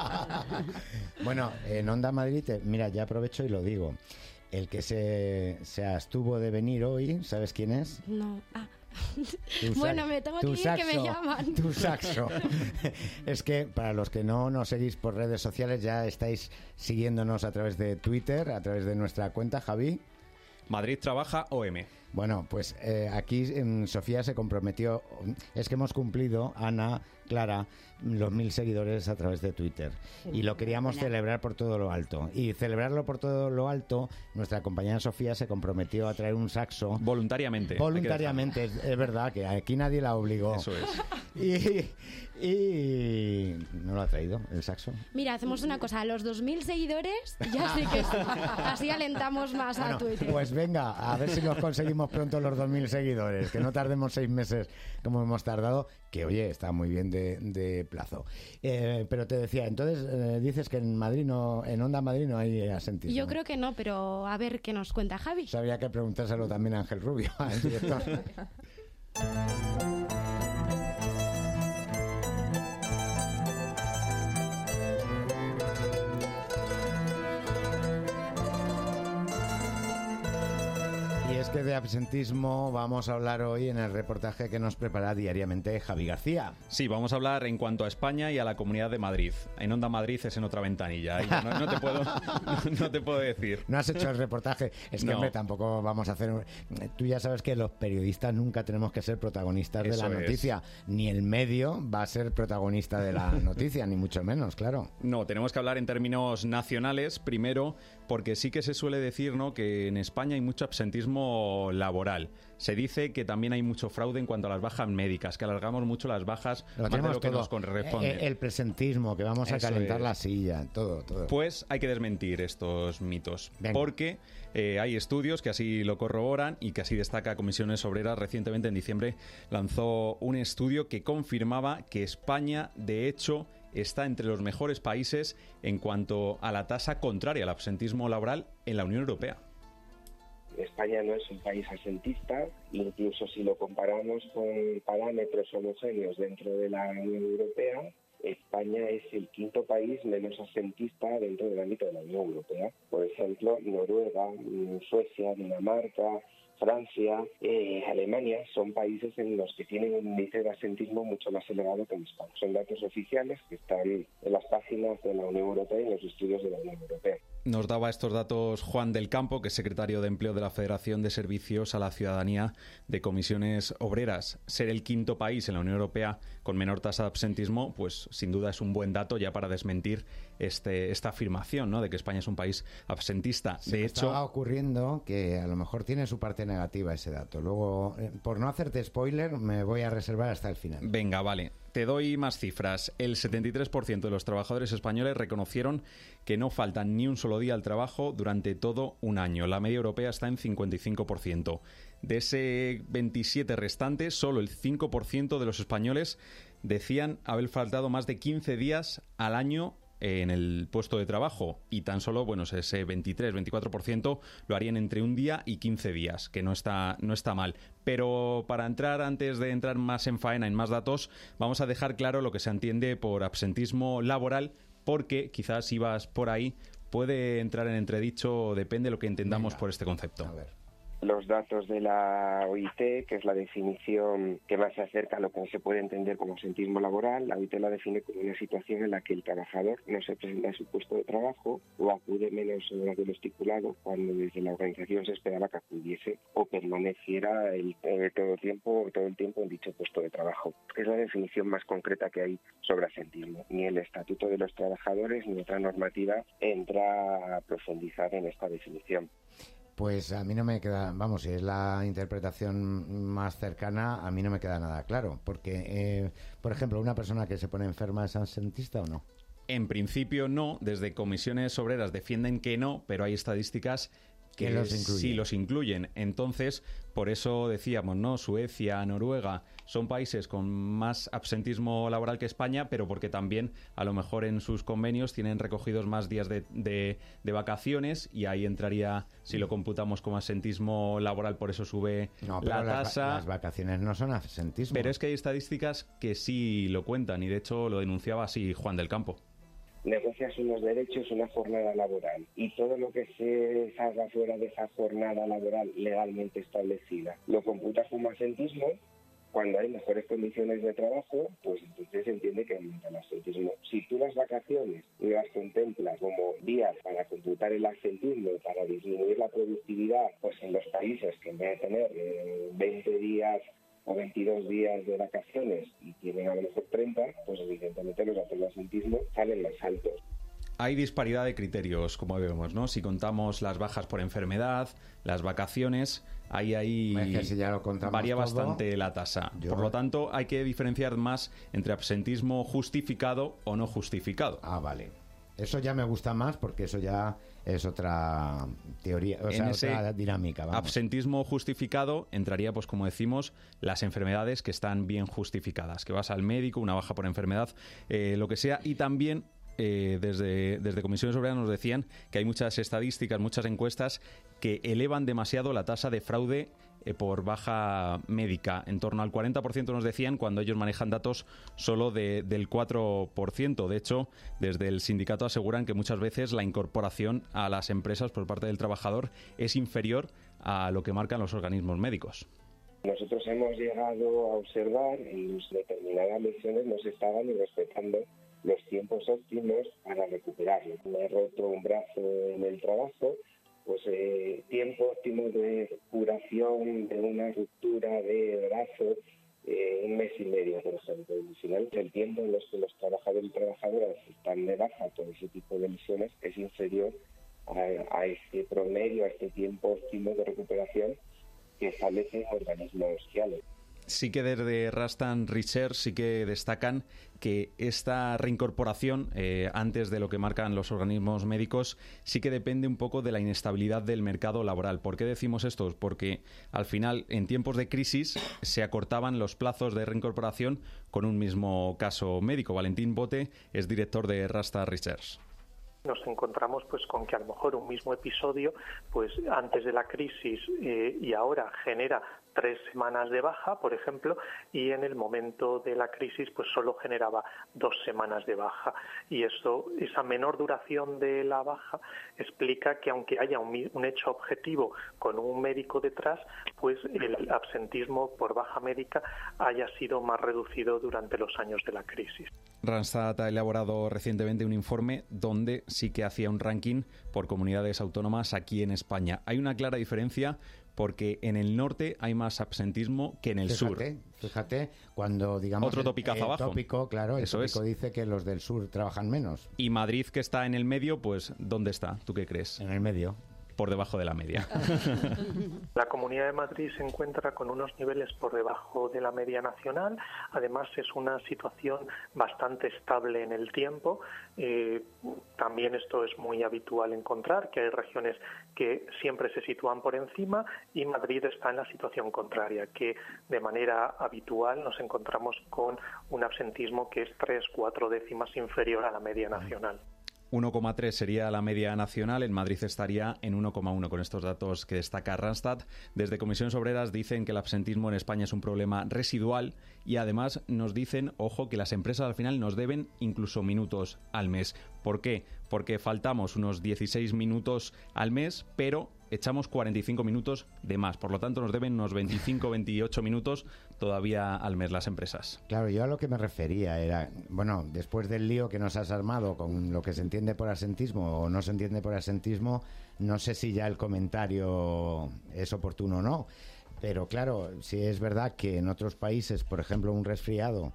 Bueno, en Onda Madrid, te, mira, ya aprovecho y lo digo. El que se, se abstuvo de venir hoy, ¿sabes quién es? No, ah. Tu bueno, sac- me tengo que tu ir, saxo, que me llaman. Tu saxo. Es que para los que no nos seguís por redes sociales, ya estáis siguiéndonos a través de Twitter, a través de nuestra cuenta, Javi. Madrid Trabaja O M. Bueno, pues eh, aquí en Sofía se comprometió, es que hemos cumplido, Ana, Clara, los mil seguidores a través de Twitter. Y lo queríamos celebrar por todo lo alto. Y celebrarlo por todo lo alto, nuestra compañera Sofía se comprometió a traer un saxo. Voluntariamente. Voluntariamente, es, es verdad que aquí nadie la obligó. Eso es. Y, y no lo ha traído, el saxo. Mira, hacemos una cosa, a los dos mil seguidores, ya sí que sí. Así alentamos más Bueno, a Twitter. pues venga, a ver si nos conseguimos pronto los dos mil seguidores, que no tardemos seis meses como hemos tardado, que oye, está muy bien de, de plazo. Eh, pero te decía, entonces eh, dices que en Madrid no, en Onda Madrid no hay asentismo. Yo creo que no, pero a ver qué nos cuenta Javi. Habría que preguntárselo también a Ángel Rubio, al director. Y es que de absentismo vamos a hablar hoy en el reportaje que nos prepara diariamente Javi García. Sí, vamos a hablar en cuanto a España y a la Comunidad de Madrid. En Onda Madrid es en otra ventanilla. Ahí no, no, te puedo, no te puedo decir. No has hecho el reportaje. Es que, No. hombre, tampoco vamos a hacer... Tú ya sabes que los periodistas nunca tenemos que ser protagonistas de Eso la es. noticia. Ni el medio va a ser protagonista de la noticia, ni mucho menos, claro. No, tenemos que hablar en términos nacionales primero, porque sí que se suele decir, ¿no?, que en España hay mucho absentismo laboral. Se dice que también hay mucho fraude en cuanto a las bajas médicas, que alargamos mucho las bajas Lo más de tenemos lo que todo. nos corresponde. Eh, El presentismo, que vamos a Eso calentar es. la silla, todo, todo. Pues hay que desmentir estos mitos, Venga. porque eh, hay estudios que así lo corroboran y que así destaca Comisiones Obreras. Recientemente, en diciembre, lanzó un estudio que confirmaba que España, de hecho, está entre los mejores países en cuanto a la tasa contraria al absentismo laboral en la Unión Europea. España no es un país asentista, incluso si lo comparamos con parámetros homogéneos dentro de la Unión Europea, España es el quinto país menos asentista dentro del ámbito de la Unión Europea. Por ejemplo, Noruega, Suecia, Dinamarca, Francia, eh, Alemania son países en los que tienen un índice de asentismo mucho más elevado que en España. Son datos oficiales que están en las páginas de la Unión Europea y en los estudios de la Unión Europea. Nos daba estos datos Juan del Campo, que es secretario de Empleo de la Federación de Servicios a la Ciudadanía de Comisiones Obreras. Ser el quinto país en la Unión Europea con menor tasa de absentismo, pues sin duda es un buen dato ya para desmentir este, esta afirmación, ¿no?, de que España es un país absentista. Se de me hecho, estaba ocurriendo que a lo mejor tiene su parte negativa ese dato. Luego, eh, por no hacerte spoiler, me voy a reservar hasta el final. venga, vale. Te doy más cifras. El setenta y tres por ciento de los trabajadores españoles reconocieron que no faltan ni un solo día al trabajo durante todo un año. La media europea está en cincuenta y cinco por ciento. De ese veintisiete restante, solo el cinco por ciento de los españoles decían haber faltado más de quince días al año en el puesto de trabajo, y tan solo, bueno, ese veintitrés, veinticuatro por ciento lo harían entre un día y quince días, que no está, no está mal. Pero para entrar, antes de entrar más en faena, en más datos, vamos a dejar claro lo que se entiende por absentismo laboral, porque quizás si vas por ahí puede entrar en entredicho, depende de lo que entendamos Venga. por este concepto. A ver. Los datos de la O I T, que es la definición que más se acerca a lo que se puede entender como absentismo laboral, la O I T la define como una situación en la que el trabajador no se presenta a su puesto de trabajo o acude menos horas de lo estipulado cuando desde la organización se esperaba que acudiese o permaneciera el, eh, todo el tiempo todo el tiempo en dicho puesto de trabajo. Es la definición más concreta que hay sobre absentismo. Ni el Estatuto de los Trabajadores ni otra normativa entra a profundizar en esta definición. Pues a mí no me queda, vamos, si es la interpretación más cercana, a mí no me queda nada claro. Porque, eh, por ejemplo, ¿una persona que se pone enferma es absentista o no? En principio no, desde comisiones obreras defienden que no, pero hay estadísticas que los sí los incluyen. Entonces, por eso decíamos, ¿no? Suecia, Noruega, son países con más absentismo laboral que España, pero porque también, a lo mejor en sus convenios, tienen recogidos más días de, de, de vacaciones, y ahí entraría, si lo computamos como absentismo laboral, por eso sube no, pero la tasa. Las, las vacaciones no son absentismo. Pero es que hay estadísticas que sí lo cuentan, y de hecho lo denunciaba así Juan del Campo. Negocias unos derechos, una jornada laboral, y todo lo que se salga fuera de esa jornada laboral legalmente establecida lo computas como absentismo. Cuando hay mejores condiciones de trabajo, pues entonces se entiende que aumenta el absentismo. Si tú las vacaciones las contemplas como días para computar el absentismo, para disminuir la productividad, pues en los países que en vez de tener eh, veinte días o veintidós días de vacaciones y tienen a lo mejor treinta, pues evidentemente los datos de absentismo salen más altos. Hay disparidad de criterios, como vemos, ¿no? Si contamos las bajas por enfermedad, las vacaciones, ahí, ahí es que si ya lo varía todo, bastante la tasa. Yo... Por lo tanto, hay que diferenciar más entre absentismo justificado o no justificado. Ah, vale. Eso ya me gusta más, porque eso ya es otra teoría, o sea, otra dinámica. Vamos. Absentismo justificado entraría, pues como decimos, las enfermedades que están bien justificadas, que vas al médico, una baja por enfermedad, eh, lo que sea, y también eh, desde, desde Comisiones Obreras nos decían que hay muchas estadísticas, muchas encuestas que elevan demasiado la tasa de fraude eh, por baja médica. En torno al cuarenta por ciento nos decían, cuando ellos manejan datos solo de, del cuatro por ciento. De hecho, desde el sindicato aseguran que muchas veces la incorporación a las empresas por parte del trabajador es inferior a lo que marcan los organismos médicos. Nosotros hemos llegado a observar en determinadas lesiones no se estaban ni respetando los tiempos óptimos para recuperarlo. Me he roto un brazo en el trabajo, pues eh, tiempo óptimo de curación de una ruptura de brazo, eh, un mes y medio, por ejemplo. Al final, el tiempo en los que los trabajadores y trabajadoras están de baja por ese tipo de lesiones es inferior a, a este promedio, a este tiempo óptimo de recuperación que establecen organismos sociales. Sí que desde Rastan Research sí que destacan que esta reincorporación, eh, antes de lo que marcan los organismos médicos, sí que depende un poco de la inestabilidad del mercado laboral. ¿Por qué decimos esto? Porque al final, en tiempos de crisis, se acortaban los plazos de reincorporación con un mismo caso médico. Valentín Bote es director de Rastan Research. Nos encontramos pues con que a lo mejor un mismo episodio, pues antes de la crisis eh, y ahora genera tres semanas de baja, por ejemplo, y en el momento de la crisis pues solo generaba dos semanas de baja. Y eso, esa menor duración de la baja explica que aunque haya un, un hecho objetivo con un médico detrás, pues el absentismo por baja médica haya sido más reducido durante los años de la crisis. Randstad ha elaborado recientemente un informe donde sí que hacía un ranking por comunidades autónomas aquí en España. Hay una clara diferencia porque en el norte hay más absentismo que en el fíjate, sur. Fíjate, cuando digamos otro topicazo el, el abajo. tópico, claro, el Eso tópico es. dice que los del sur trabajan menos. Y Madrid, que está en el medio, pues ¿dónde está? ¿Tú qué crees? En el medio. por debajo de la media. La Comunidad de Madrid se encuentra con unos niveles por debajo de la media nacional. Además, es una situación bastante estable en el tiempo. Eh, también esto es muy habitual encontrar, que hay regiones que siempre se sitúan por encima, y Madrid está en la situación contraria, que de manera habitual nos encontramos con un absentismo que es tres, cuatro décimas inferior a la media nacional. uno coma tres sería la media nacional, en Madrid estaría en uno coma uno con estos datos que destaca Randstad. Desde Comisiones Obreras dicen que el absentismo en España es un problema residual y además nos dicen, ojo, que las empresas al final nos deben incluso minutos al mes. ¿Por qué? Porque faltamos unos dieciséis minutos al mes, pero echamos cuarenta y cinco minutos de más. Por lo tanto, nos deben unos veinticinco, veintiocho minutos todavía al mes las empresas. Claro, yo a lo que me refería era, bueno, después del lío que nos has armado con lo que se entiende por asentismo o no se entiende por asentismo, no sé si ya el comentario es oportuno o no. Pero claro, si es verdad que en otros países, por ejemplo, un resfriado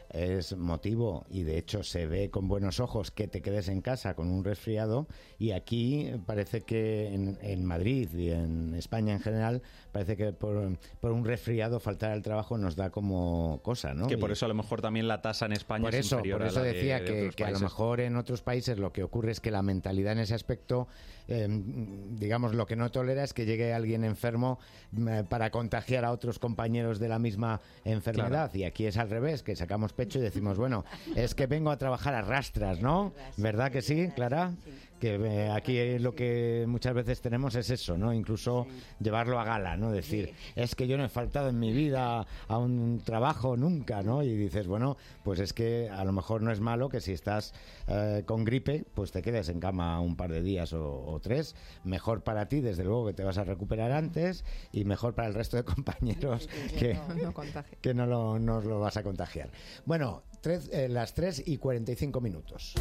es motivo, y de hecho se ve con buenos ojos, que te quedes en casa con un resfriado, y aquí parece que en, en Madrid y en España en general parece que por, por un resfriado faltar al trabajo nos da como cosa, ¿no? Que por y, eso a lo mejor también la tasa en España por es eso, inferior por eso a la decía de, que, de otros que a lo países. mejor en otros países lo que ocurre es que la mentalidad en ese aspecto, eh, digamos, lo que no tolera es que llegue alguien enfermo eh, para contagiar a otros compañeros de la misma enfermedad. Claro. Y aquí es al revés, que sacamos pecho y decimos, bueno, es que vengo a trabajar a rastras, ¿no? ¿Verdad que sí, Clara? Que eh, aquí lo que muchas veces tenemos es eso, ¿no? Incluso sí. llevarlo a gala, ¿no? Decir, sí. es que yo no he faltado en mi vida a un trabajo nunca, ¿no? Y dices, bueno, pues es que a lo mejor no es malo que si estás eh, con gripe, pues te quedes en cama un par de días o, o tres. Mejor para ti, desde luego, que te vas a recuperar antes, y mejor para el resto de compañeros que no, no, que no lo, no lo vas a contagiar. Bueno, tres, eh, las tres y cuarenta y cinco minutos.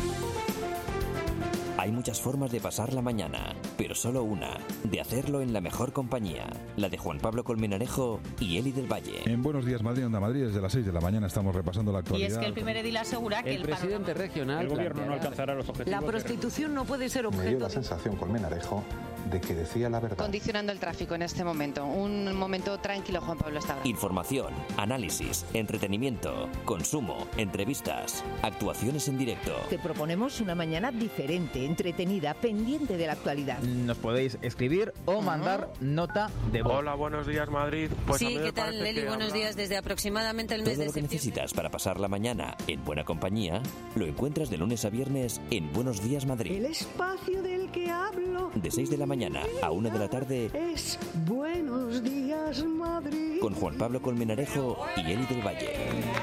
Hay muchas formas de pasar la mañana, pero solo una, de hacerlo en la mejor compañía, la de Juan Pablo Colmenarejo y Eli del Valle. En Buenos Días Madrid, Onda Madrid, desde las seis de la mañana estamos repasando la actualidad. Y es que el primer edil asegura que el, el presidente regional... El gobierno no alcanzará los objetivos. La prostitución no puede ser objeto... Me dio la sensación, Colmenarejo, de que decía la verdad. Condicionando el tráfico en este momento. Un momento tranquilo, Juan Pablo, está ahora. Información, análisis, entretenimiento, consumo, entrevistas, actuaciones en directo. Te proponemos una mañana diferente, entretenida, pendiente de la actualidad. Nos podéis escribir o mandar uh-huh. nota de voz. Hola, buenos días, Madrid. Pues sí, ¿qué tal, Leli? Buenos habla... días. Desde aproximadamente el mes Todo de lo que septiembre. necesitas para pasar la mañana en buena compañía lo encuentras de lunes a viernes en Buenos Días Madrid. El espacio del que hablo. De seis de la mañana a una de la tarde es Buenos Días Madrid. Con Juan Pablo Colmenarejo y Eli del Valle.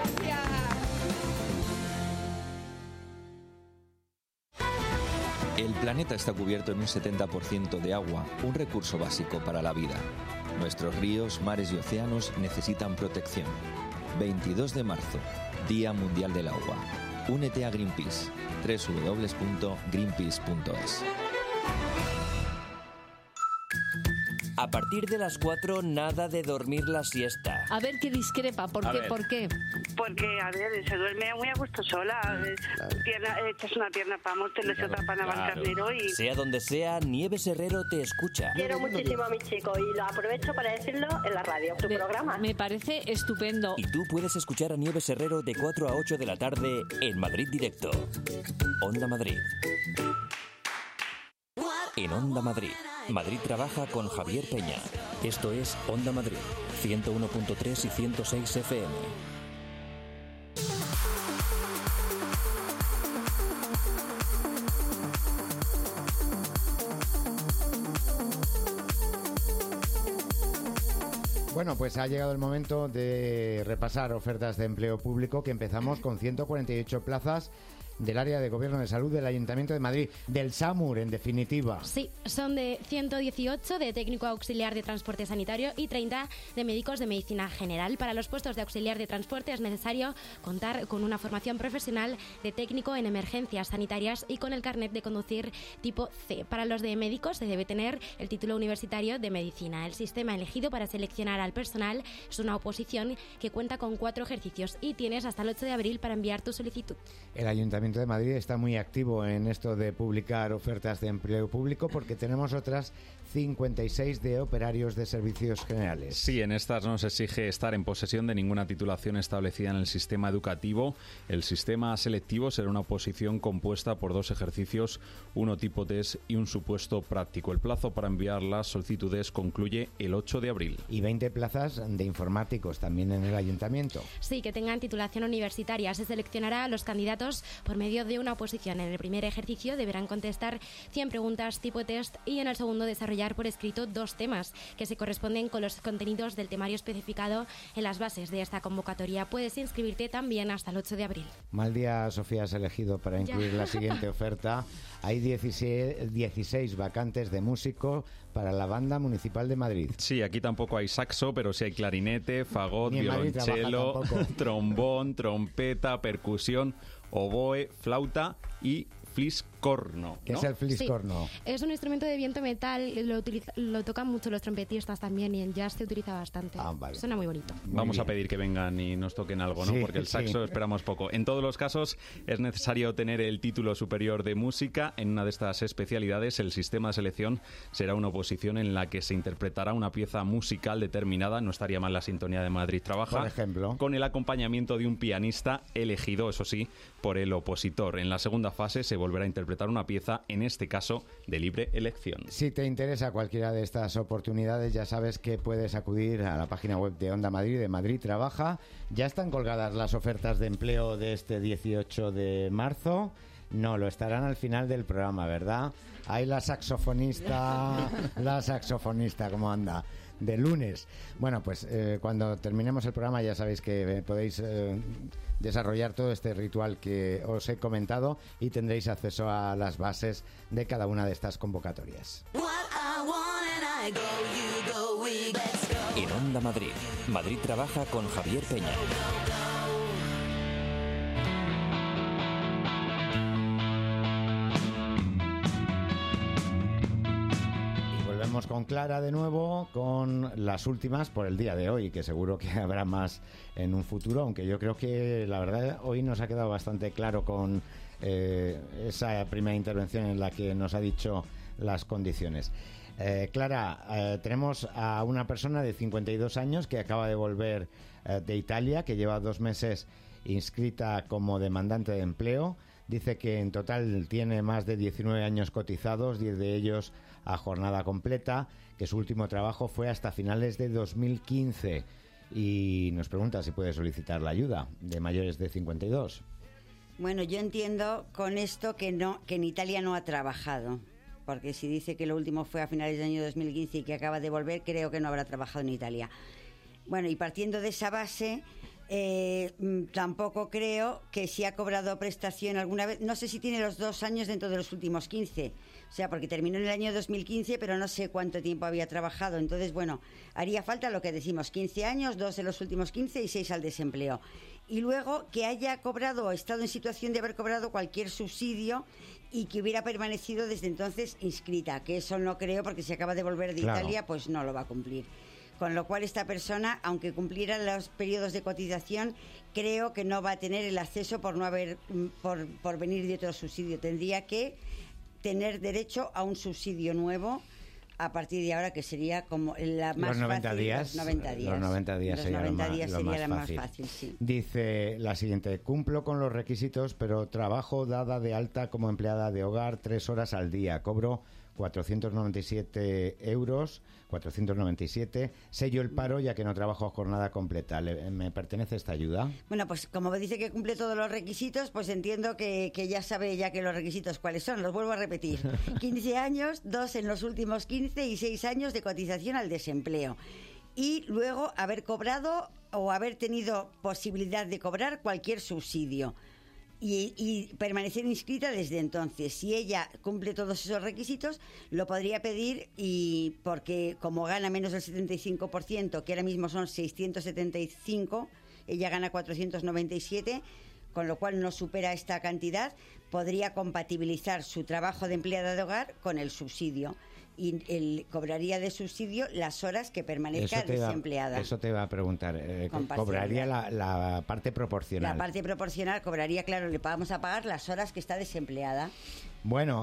El planeta está cubierto en un setenta por ciento de agua, un recurso básico para la vida. Nuestros ríos, mares y océanos necesitan protección. veintidós de marzo, Día Mundial del Agua. Únete a Greenpeace. doble u doble u doble u punto greenpeace punto es. A partir de las cuatro, nada de dormir la siesta. A ver qué discrepa, ¿por qué? ¿Por qué? Porque, a ver, se duerme muy a gusto sola. Pierna, echas una pierna para Móstoles, otra para Navalcarnero y... Sea donde sea, Nieves Herrero te escucha. Quiero muchísimo a mi chico y lo aprovecho para decirlo en la radio, tu me, programa. Me parece estupendo. Y tú puedes escuchar a Nieves Herrero de cuatro a ocho de la tarde en Madrid Directo. Onda Madrid. En Onda Madrid. Madrid trabaja con Javier Peña. Esto es Onda Madrid, ciento uno punto tres y ciento seis F M. Bueno, pues ha llegado el momento de repasar ofertas de empleo público, que empezamos con ciento cuarenta y ocho plazas del área de Gobierno de Salud del Ayuntamiento de Madrid, del SAMUR, en definitiva. Sí, son de ciento dieciocho de técnico auxiliar de transporte sanitario y treinta de médicos de medicina general. Para los puestos de auxiliar de transporte es necesario contar con una formación profesional de técnico en emergencias sanitarias y con el carnet de conducir tipo C. Para los de médicos se debe tener el título universitario de medicina. El sistema elegido para seleccionar al personal es una oposición que cuenta con cuatro ejercicios y tienes hasta el ocho de abril para enviar tu solicitud. El Ayuntamiento Ayuntamiento de Madrid está muy activo en esto de publicar ofertas de empleo público porque tenemos otras cincuenta y seis de operarios de servicios generales. Sí, en estas no se exige estar en posesión de ninguna titulación establecida en el sistema educativo. El sistema selectivo será una oposición compuesta por dos ejercicios, uno tipo test y un supuesto práctico. El plazo para enviar las solicitudes concluye el ocho de abril. Y veinte plazas de informáticos también en el ayuntamiento. Sí, que tengan titulación universitaria. Se seleccionará a los candidatos por medio de una oposición. En el primer ejercicio deberán contestar cien preguntas tipo test y en el segundo desarrollar por escrito dos temas que se corresponden con los contenidos del temario especificado en las bases de esta convocatoria. Puedes inscribirte también hasta el ocho de abril. Mal día, Sofía, has elegido para incluir ya. La siguiente oferta. Hay dieciséis, dieciséis vacantes de músico para la Banda Municipal de Madrid. Sí, aquí tampoco hay saxo, pero sí hay clarinete, fagot, violonchelo, trombón, trompeta, percusión, oboe, flauta y fliscorno. ¿Qué ¿no? es el fliscorno? Sí, es un instrumento de viento metal, lo, utiliza, lo tocan mucho los trompetistas también y en jazz se utiliza bastante. Ah, vale. Suena muy bonito. Muy Vamos bien. a pedir que vengan y nos toquen algo, ¿no? Sí, porque el saxo sí. esperamos poco. En todos los casos es necesario tener el título superior de música. En una de estas especialidades, el sistema de selección será una oposición en la que se interpretará una pieza musical determinada. No estaría mal la sintonía de Madrid Trabaja. Por ejemplo. Con el acompañamiento de un pianista elegido, eso sí, por el opositor. En la segunda fase se volverá a interpretar una pieza, en este caso, de libre elección. Si te interesa cualquiera de estas oportunidades, ya sabes que puedes acudir a la página web de Onda Madrid, de Madrid Trabaja. Ya están colgadas las ofertas de empleo de este dieciocho de marzo. No, lo estarán al final del programa, ¿verdad? Ahí la saxofonista, la saxofonista, ¿cómo anda? De lunes. Bueno, pues eh, cuando terminemos el programa ya sabéis que eh, podéis eh, desarrollar todo este ritual que os he comentado y tendréis acceso a las bases de cada una de estas convocatorias. En Onda Madrid, Madrid Trabaja con Javier Peña. Con Clara de nuevo, con las últimas por el día de hoy, que seguro que habrá más en un futuro, aunque yo creo que la verdad hoy nos ha quedado bastante claro con eh, esa primera intervención en la que nos ha dicho las condiciones. Eh, Clara, eh, tenemos a una persona de cincuenta y dos años que acaba de volver eh, de Italia, que lleva dos meses inscrita como demandante de empleo. Dice que en total tiene más de diecinueve años cotizados, diez de ellos a jornada completa, que su último trabajo fue hasta finales de dos mil quince y nos pregunta si puede solicitar la ayuda de mayores de cincuenta y dos. Bueno, yo entiendo con esto que no, que en Italia no ha trabajado, porque si dice que lo último fue a finales del año dos mil quince y que acaba de volver, creo que no habrá trabajado en Italia. Bueno, y partiendo de esa base, Eh, tampoco creo que si ha cobrado prestación alguna vez, no sé si tiene los dos años dentro de los últimos quince, o sea, porque terminó en el año dos mil quince, pero no sé cuánto tiempo había trabajado. Entonces, bueno, haría falta lo que decimos, quince años, dos de los últimos quince y seis al desempleo. Y luego que haya cobrado o estado en situación de haber cobrado cualquier subsidio y que hubiera permanecido desde entonces inscrita, que eso no creo, porque si acaba de volver de claro. Italia, pues no lo va a cumplir. Con lo cual esta persona, aunque cumpliera los periodos de cotización, creo que no va a tener el acceso por no haber por, por venir de otro subsidio. Tendría que tener derecho a un subsidio nuevo a partir de ahora, que sería como la más los noventa fácil. Días, los noventa días. Los noventa días los sería, noventa lo, más, días lo sería más la fácil. más fácil, sí. Dice la siguiente: cumplo con los requisitos, pero trabajo dada de alta como empleada de hogar tres horas al día. Cobro cuatrocientos noventa y siete euros, cuatrocientos noventa y siete, sello el paro ya que no trabajo a jornada completa. ¿Le, ¿Me pertenece esta ayuda? Bueno, pues como dice que cumple todos los requisitos, pues entiendo que, que ya sabe ya que los requisitos cuáles son. Los vuelvo a repetir. quince años, dos en los últimos quince y seis años de cotización al desempleo. Y luego haber cobrado o haber tenido posibilidad de cobrar cualquier subsidio. Y, y permanecer inscrita desde entonces. Si ella cumple todos esos requisitos, lo podría pedir, y porque como gana menos del setenta y cinco por ciento, que ahora mismo son seiscientos setenta y cinco, ella gana cuatrocientos noventa y siete, con lo cual no supera esta cantidad, podría compatibilizar su trabajo de empleada de hogar con el subsidio. y él cobraría de subsidio las horas que permanezca Eso te va- desempleada. Eso te va a preguntar. eh, Con cobraría la, parcialidad. la parte proporcional. La parte proporcional cobraría, claro, le vamos a pagar las horas que está desempleada. Bueno,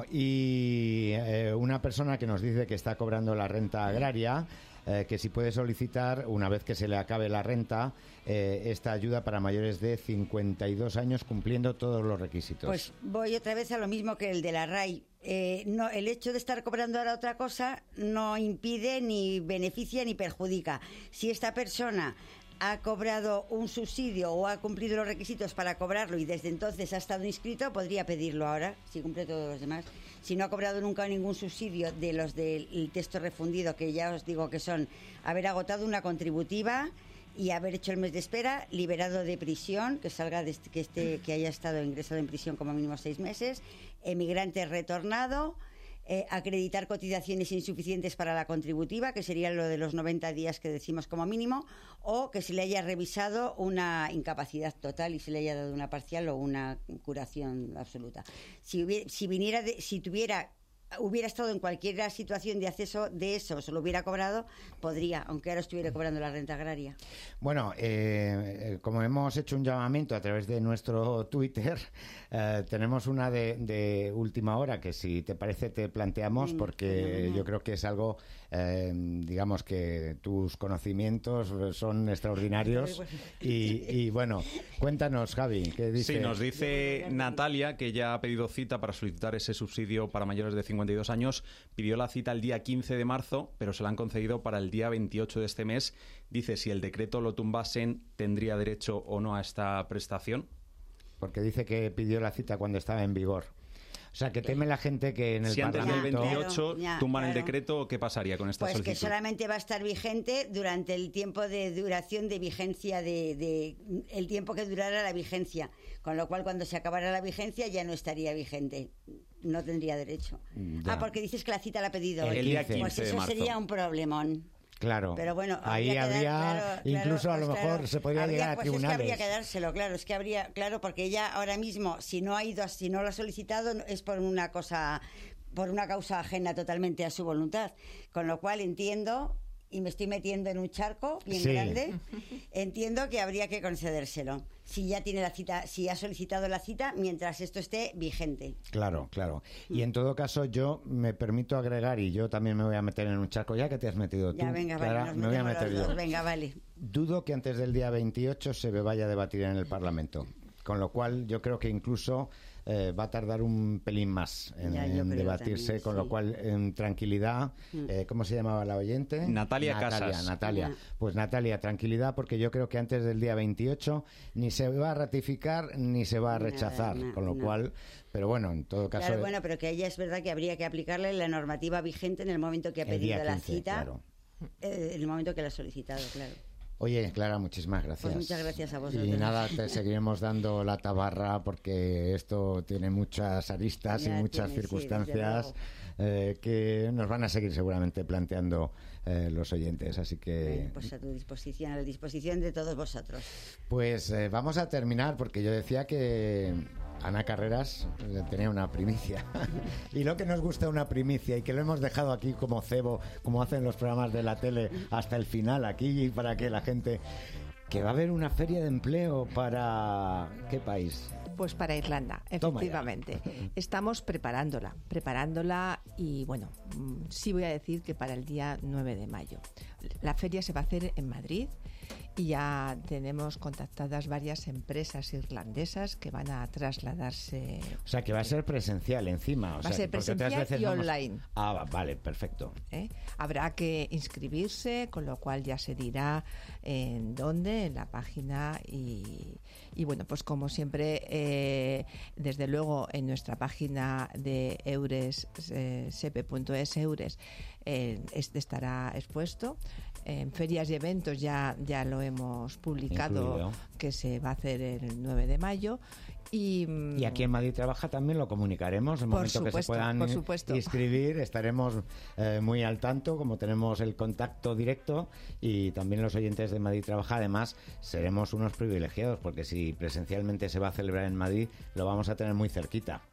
y eh, una persona que nos dice que está cobrando la renta agraria, eh, que si puede solicitar, una vez que se le acabe la renta, eh, esta ayuda para mayores de cincuenta y dos años cumpliendo todos los requisitos. Pues voy otra vez a lo mismo que el de la R A I. Eh, no, el hecho de estar cobrando ahora otra cosa no impide, ni beneficia, ni perjudica. Si esta persona ha cobrado un subsidio o ha cumplido los requisitos para cobrarlo y desde entonces ha estado inscrito, podría pedirlo ahora, si cumple todos los demás. Si no ha cobrado nunca ningún subsidio de los del texto refundido, que ya os digo que son haber agotado una contributiva y haber hecho el mes de espera, liberado de prisión, que salga de este- que esté, que haya estado ingresado en prisión como mínimo seis meses, emigrante retornado, eh, acreditar cotizaciones insuficientes para la contributiva, que sería lo de los noventa días que decimos como mínimo, o que se le haya revisado una incapacidad total y se le haya dado una parcial o una curación absoluta. Si, hubiera, si viniera de- si tuviera hubiera estado en cualquier situación de acceso de eso, se lo hubiera cobrado, podría, aunque ahora estuviera cobrando la renta agraria. Bueno, eh, eh, como hemos hecho un llamamiento a través de nuestro Twitter, eh, tenemos una de, de última hora que si te parece te planteamos, Venga, porque fenomenal. yo creo que es algo, eh, digamos que tus conocimientos son extraordinarios y, y bueno, cuéntanos, Javi, ¿qué dice? Sí, nos dice Natalia que ya ha pedido cita para solicitar ese subsidio para mayores de cincuenta y dos años. Pidió la cita el día quince de marzo, pero se la han concedido para el día veintiocho de este mes. Dice, si el decreto lo tumbasen, ¿tendría derecho o no a esta prestación? Porque dice que pidió la cita cuando estaba en vigor. O sea, que teme la gente que en el Si antes del Parlamento... veintiocho Claro, ya, tumban el claro. decreto, ¿qué pasaría con esta Pues que solicitud? solamente va a estar vigente durante el tiempo de duración de vigencia, de, de el tiempo que durara la vigencia. Con lo cual, cuando se acabara la vigencia, ya no estaría vigente. No tendría derecho. Ya. Ah, porque dices que la cita la ha pedido. El día Pues quince de eso marzo. sería un problemón. Claro, Pero bueno, ahí habría que dar- habría, claro, incluso claro, a lo pues mejor claro, se podría habría- llegar a pues es que tribunales. habría que dárselo, claro, es que habría, claro, porque ella ahora mismo, si no ha ido, si no lo ha solicitado, es por una cosa, por una causa ajena totalmente a su voluntad. Con lo cual entiendo, y me estoy metiendo en un charco bien Sí. grande, entiendo que habría que concedérselo. Si ya tiene la cita, si ha solicitado la cita, mientras esto esté vigente. Claro, claro. Y en todo caso, yo me permito agregar, y yo también me voy a meter en un charco, ya que te has metido tú, Ya, venga, Clara, vale, nos me voy a metemos meter los yo. dos, venga, vale. Dudo que antes del día veintiocho se vaya a debatir en el Parlamento. Con lo cual, yo creo que incluso eh, va a tardar un pelín más en, Ya, yo en creo debatirse, también, con sí. lo cual, en tranquilidad, Mm. eh, ¿cómo se llamaba la oyente? Natalia Natalia, Casas. Natalia. Ya. Pues Natalia, tranquilidad, porque yo creo que antes del día veintiocho ni se va a ratificar ni se va a Nada, rechazar, nada, con lo nada. cual, pero bueno, en todo caso... Claro, bueno, pero que a ella es verdad que habría que aplicarle la normativa vigente en el momento que ha el pedido día la quince, cita, claro. eh, en el momento que la ha solicitado, claro. Oye, Clara, muchísimas gracias. Pues muchas gracias a vosotros. Y nada, te seguiremos dando la tabarra porque esto tiene muchas aristas Ya y muchas tiene, sí, circunstancias desde eh, que nos van a seguir seguramente planteando eh, los oyentes. Así que, Bueno, pues a tu disposición, a la disposición de todos vosotros. pues eh, vamos a terminar porque yo decía que Ana Carreras eh, tenía una primicia. Y lo que nos gusta una primicia y que lo hemos dejado aquí como cebo, como hacen los programas de la tele, hasta el final aquí para que la gente... Que va a haber una feria de empleo para... ¿Qué país? Pues para Irlanda, Toma ya. efectivamente. Estamos preparándola, preparándola y bueno, mm, sí voy a decir que para el día nueve de mayo. La feria se va a hacer en Madrid y ya tenemos contactadas varias empresas irlandesas que van a trasladarse. O sea, que va a ser presencial encima. O Va a sea, ser que porque otras presencial veces y vamos- online. Ah, va- vale, perfecto. ¿eh? Habrá que inscribirse, con lo cual ya se dirá en dónde, en la página y, y bueno, pues como siempre, eh, desde luego en nuestra página de eures, eh, sepe punto es eures, eh, este estará expuesto. En ferias y eventos ya, ya lo hemos publicado, Incluido. que se va a hacer el nueve de mayo. Y, mm, Y aquí en Madrid Trabaja también lo comunicaremos. En el Por momento que se supuesto, puedan por supuesto. inscribir, estaremos eh, muy al tanto, como tenemos el contacto directo. Y también los oyentes de Madrid Trabaja, además, seremos unos privilegiados, porque si presencialmente se va a celebrar en Madrid, lo vamos a tener muy cerquita.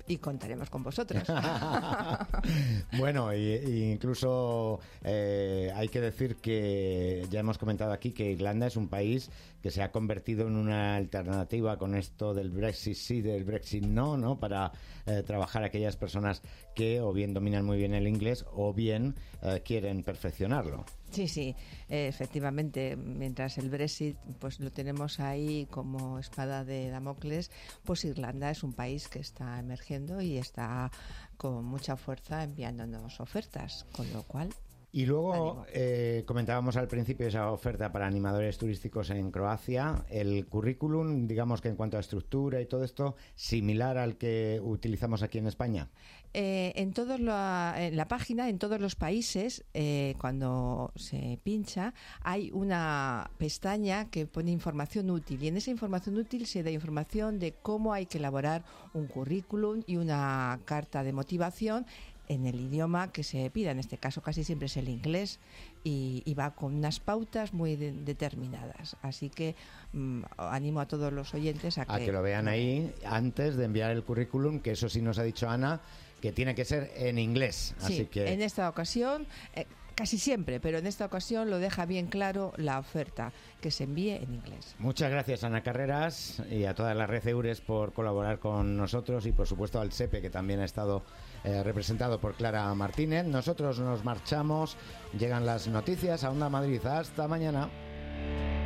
y contaremos con vosotros. Bueno, y, y incluso eh, hay que decir que ya hemos comentado aquí que Irlanda es un país que se ha convertido en una alternativa con esto del Brexit sí, del Brexit no, ¿no? Para eh, trabajar aquellas personas que o bien dominan muy bien el inglés o bien eh, quieren perfeccionarlo. Sí, sí, eh, efectivamente, mientras el Brexit pues lo tenemos ahí como espada de Damocles, pues Irlanda es un país que está emergiendo y está con mucha fuerza enviándonos ofertas, con lo cual... Y luego eh, comentábamos al principio esa oferta para animadores turísticos en Croacia. El currículum, digamos que en cuanto a estructura y todo esto, similar al que utilizamos aquí en España. Eh, en, todos la, en la página, en todos los países, eh, cuando se pincha, hay una pestaña que pone información útil. Y en esa información útil se da información de cómo hay que elaborar un currículum y una carta de motivación en el idioma que se pida. En este caso casi siempre es el inglés y, y va con unas pautas muy de, determinadas. Así que mmm, animo a todos los oyentes a que... A que lo vean ahí antes de enviar el currículum, que eso sí nos ha dicho Ana, que tiene que ser en inglés. Sí, así que... en esta ocasión... Eh, casi siempre, pero en esta ocasión lo deja bien claro la oferta, que se envíe en inglés. Muchas gracias, Ana Carreras, y a toda la red Eures por colaborar con nosotros y por supuesto al SEPE, que también ha estado eh, representado por Clara Martínez. Nosotros nos marchamos, llegan las noticias a Onda Madrid. Hasta mañana.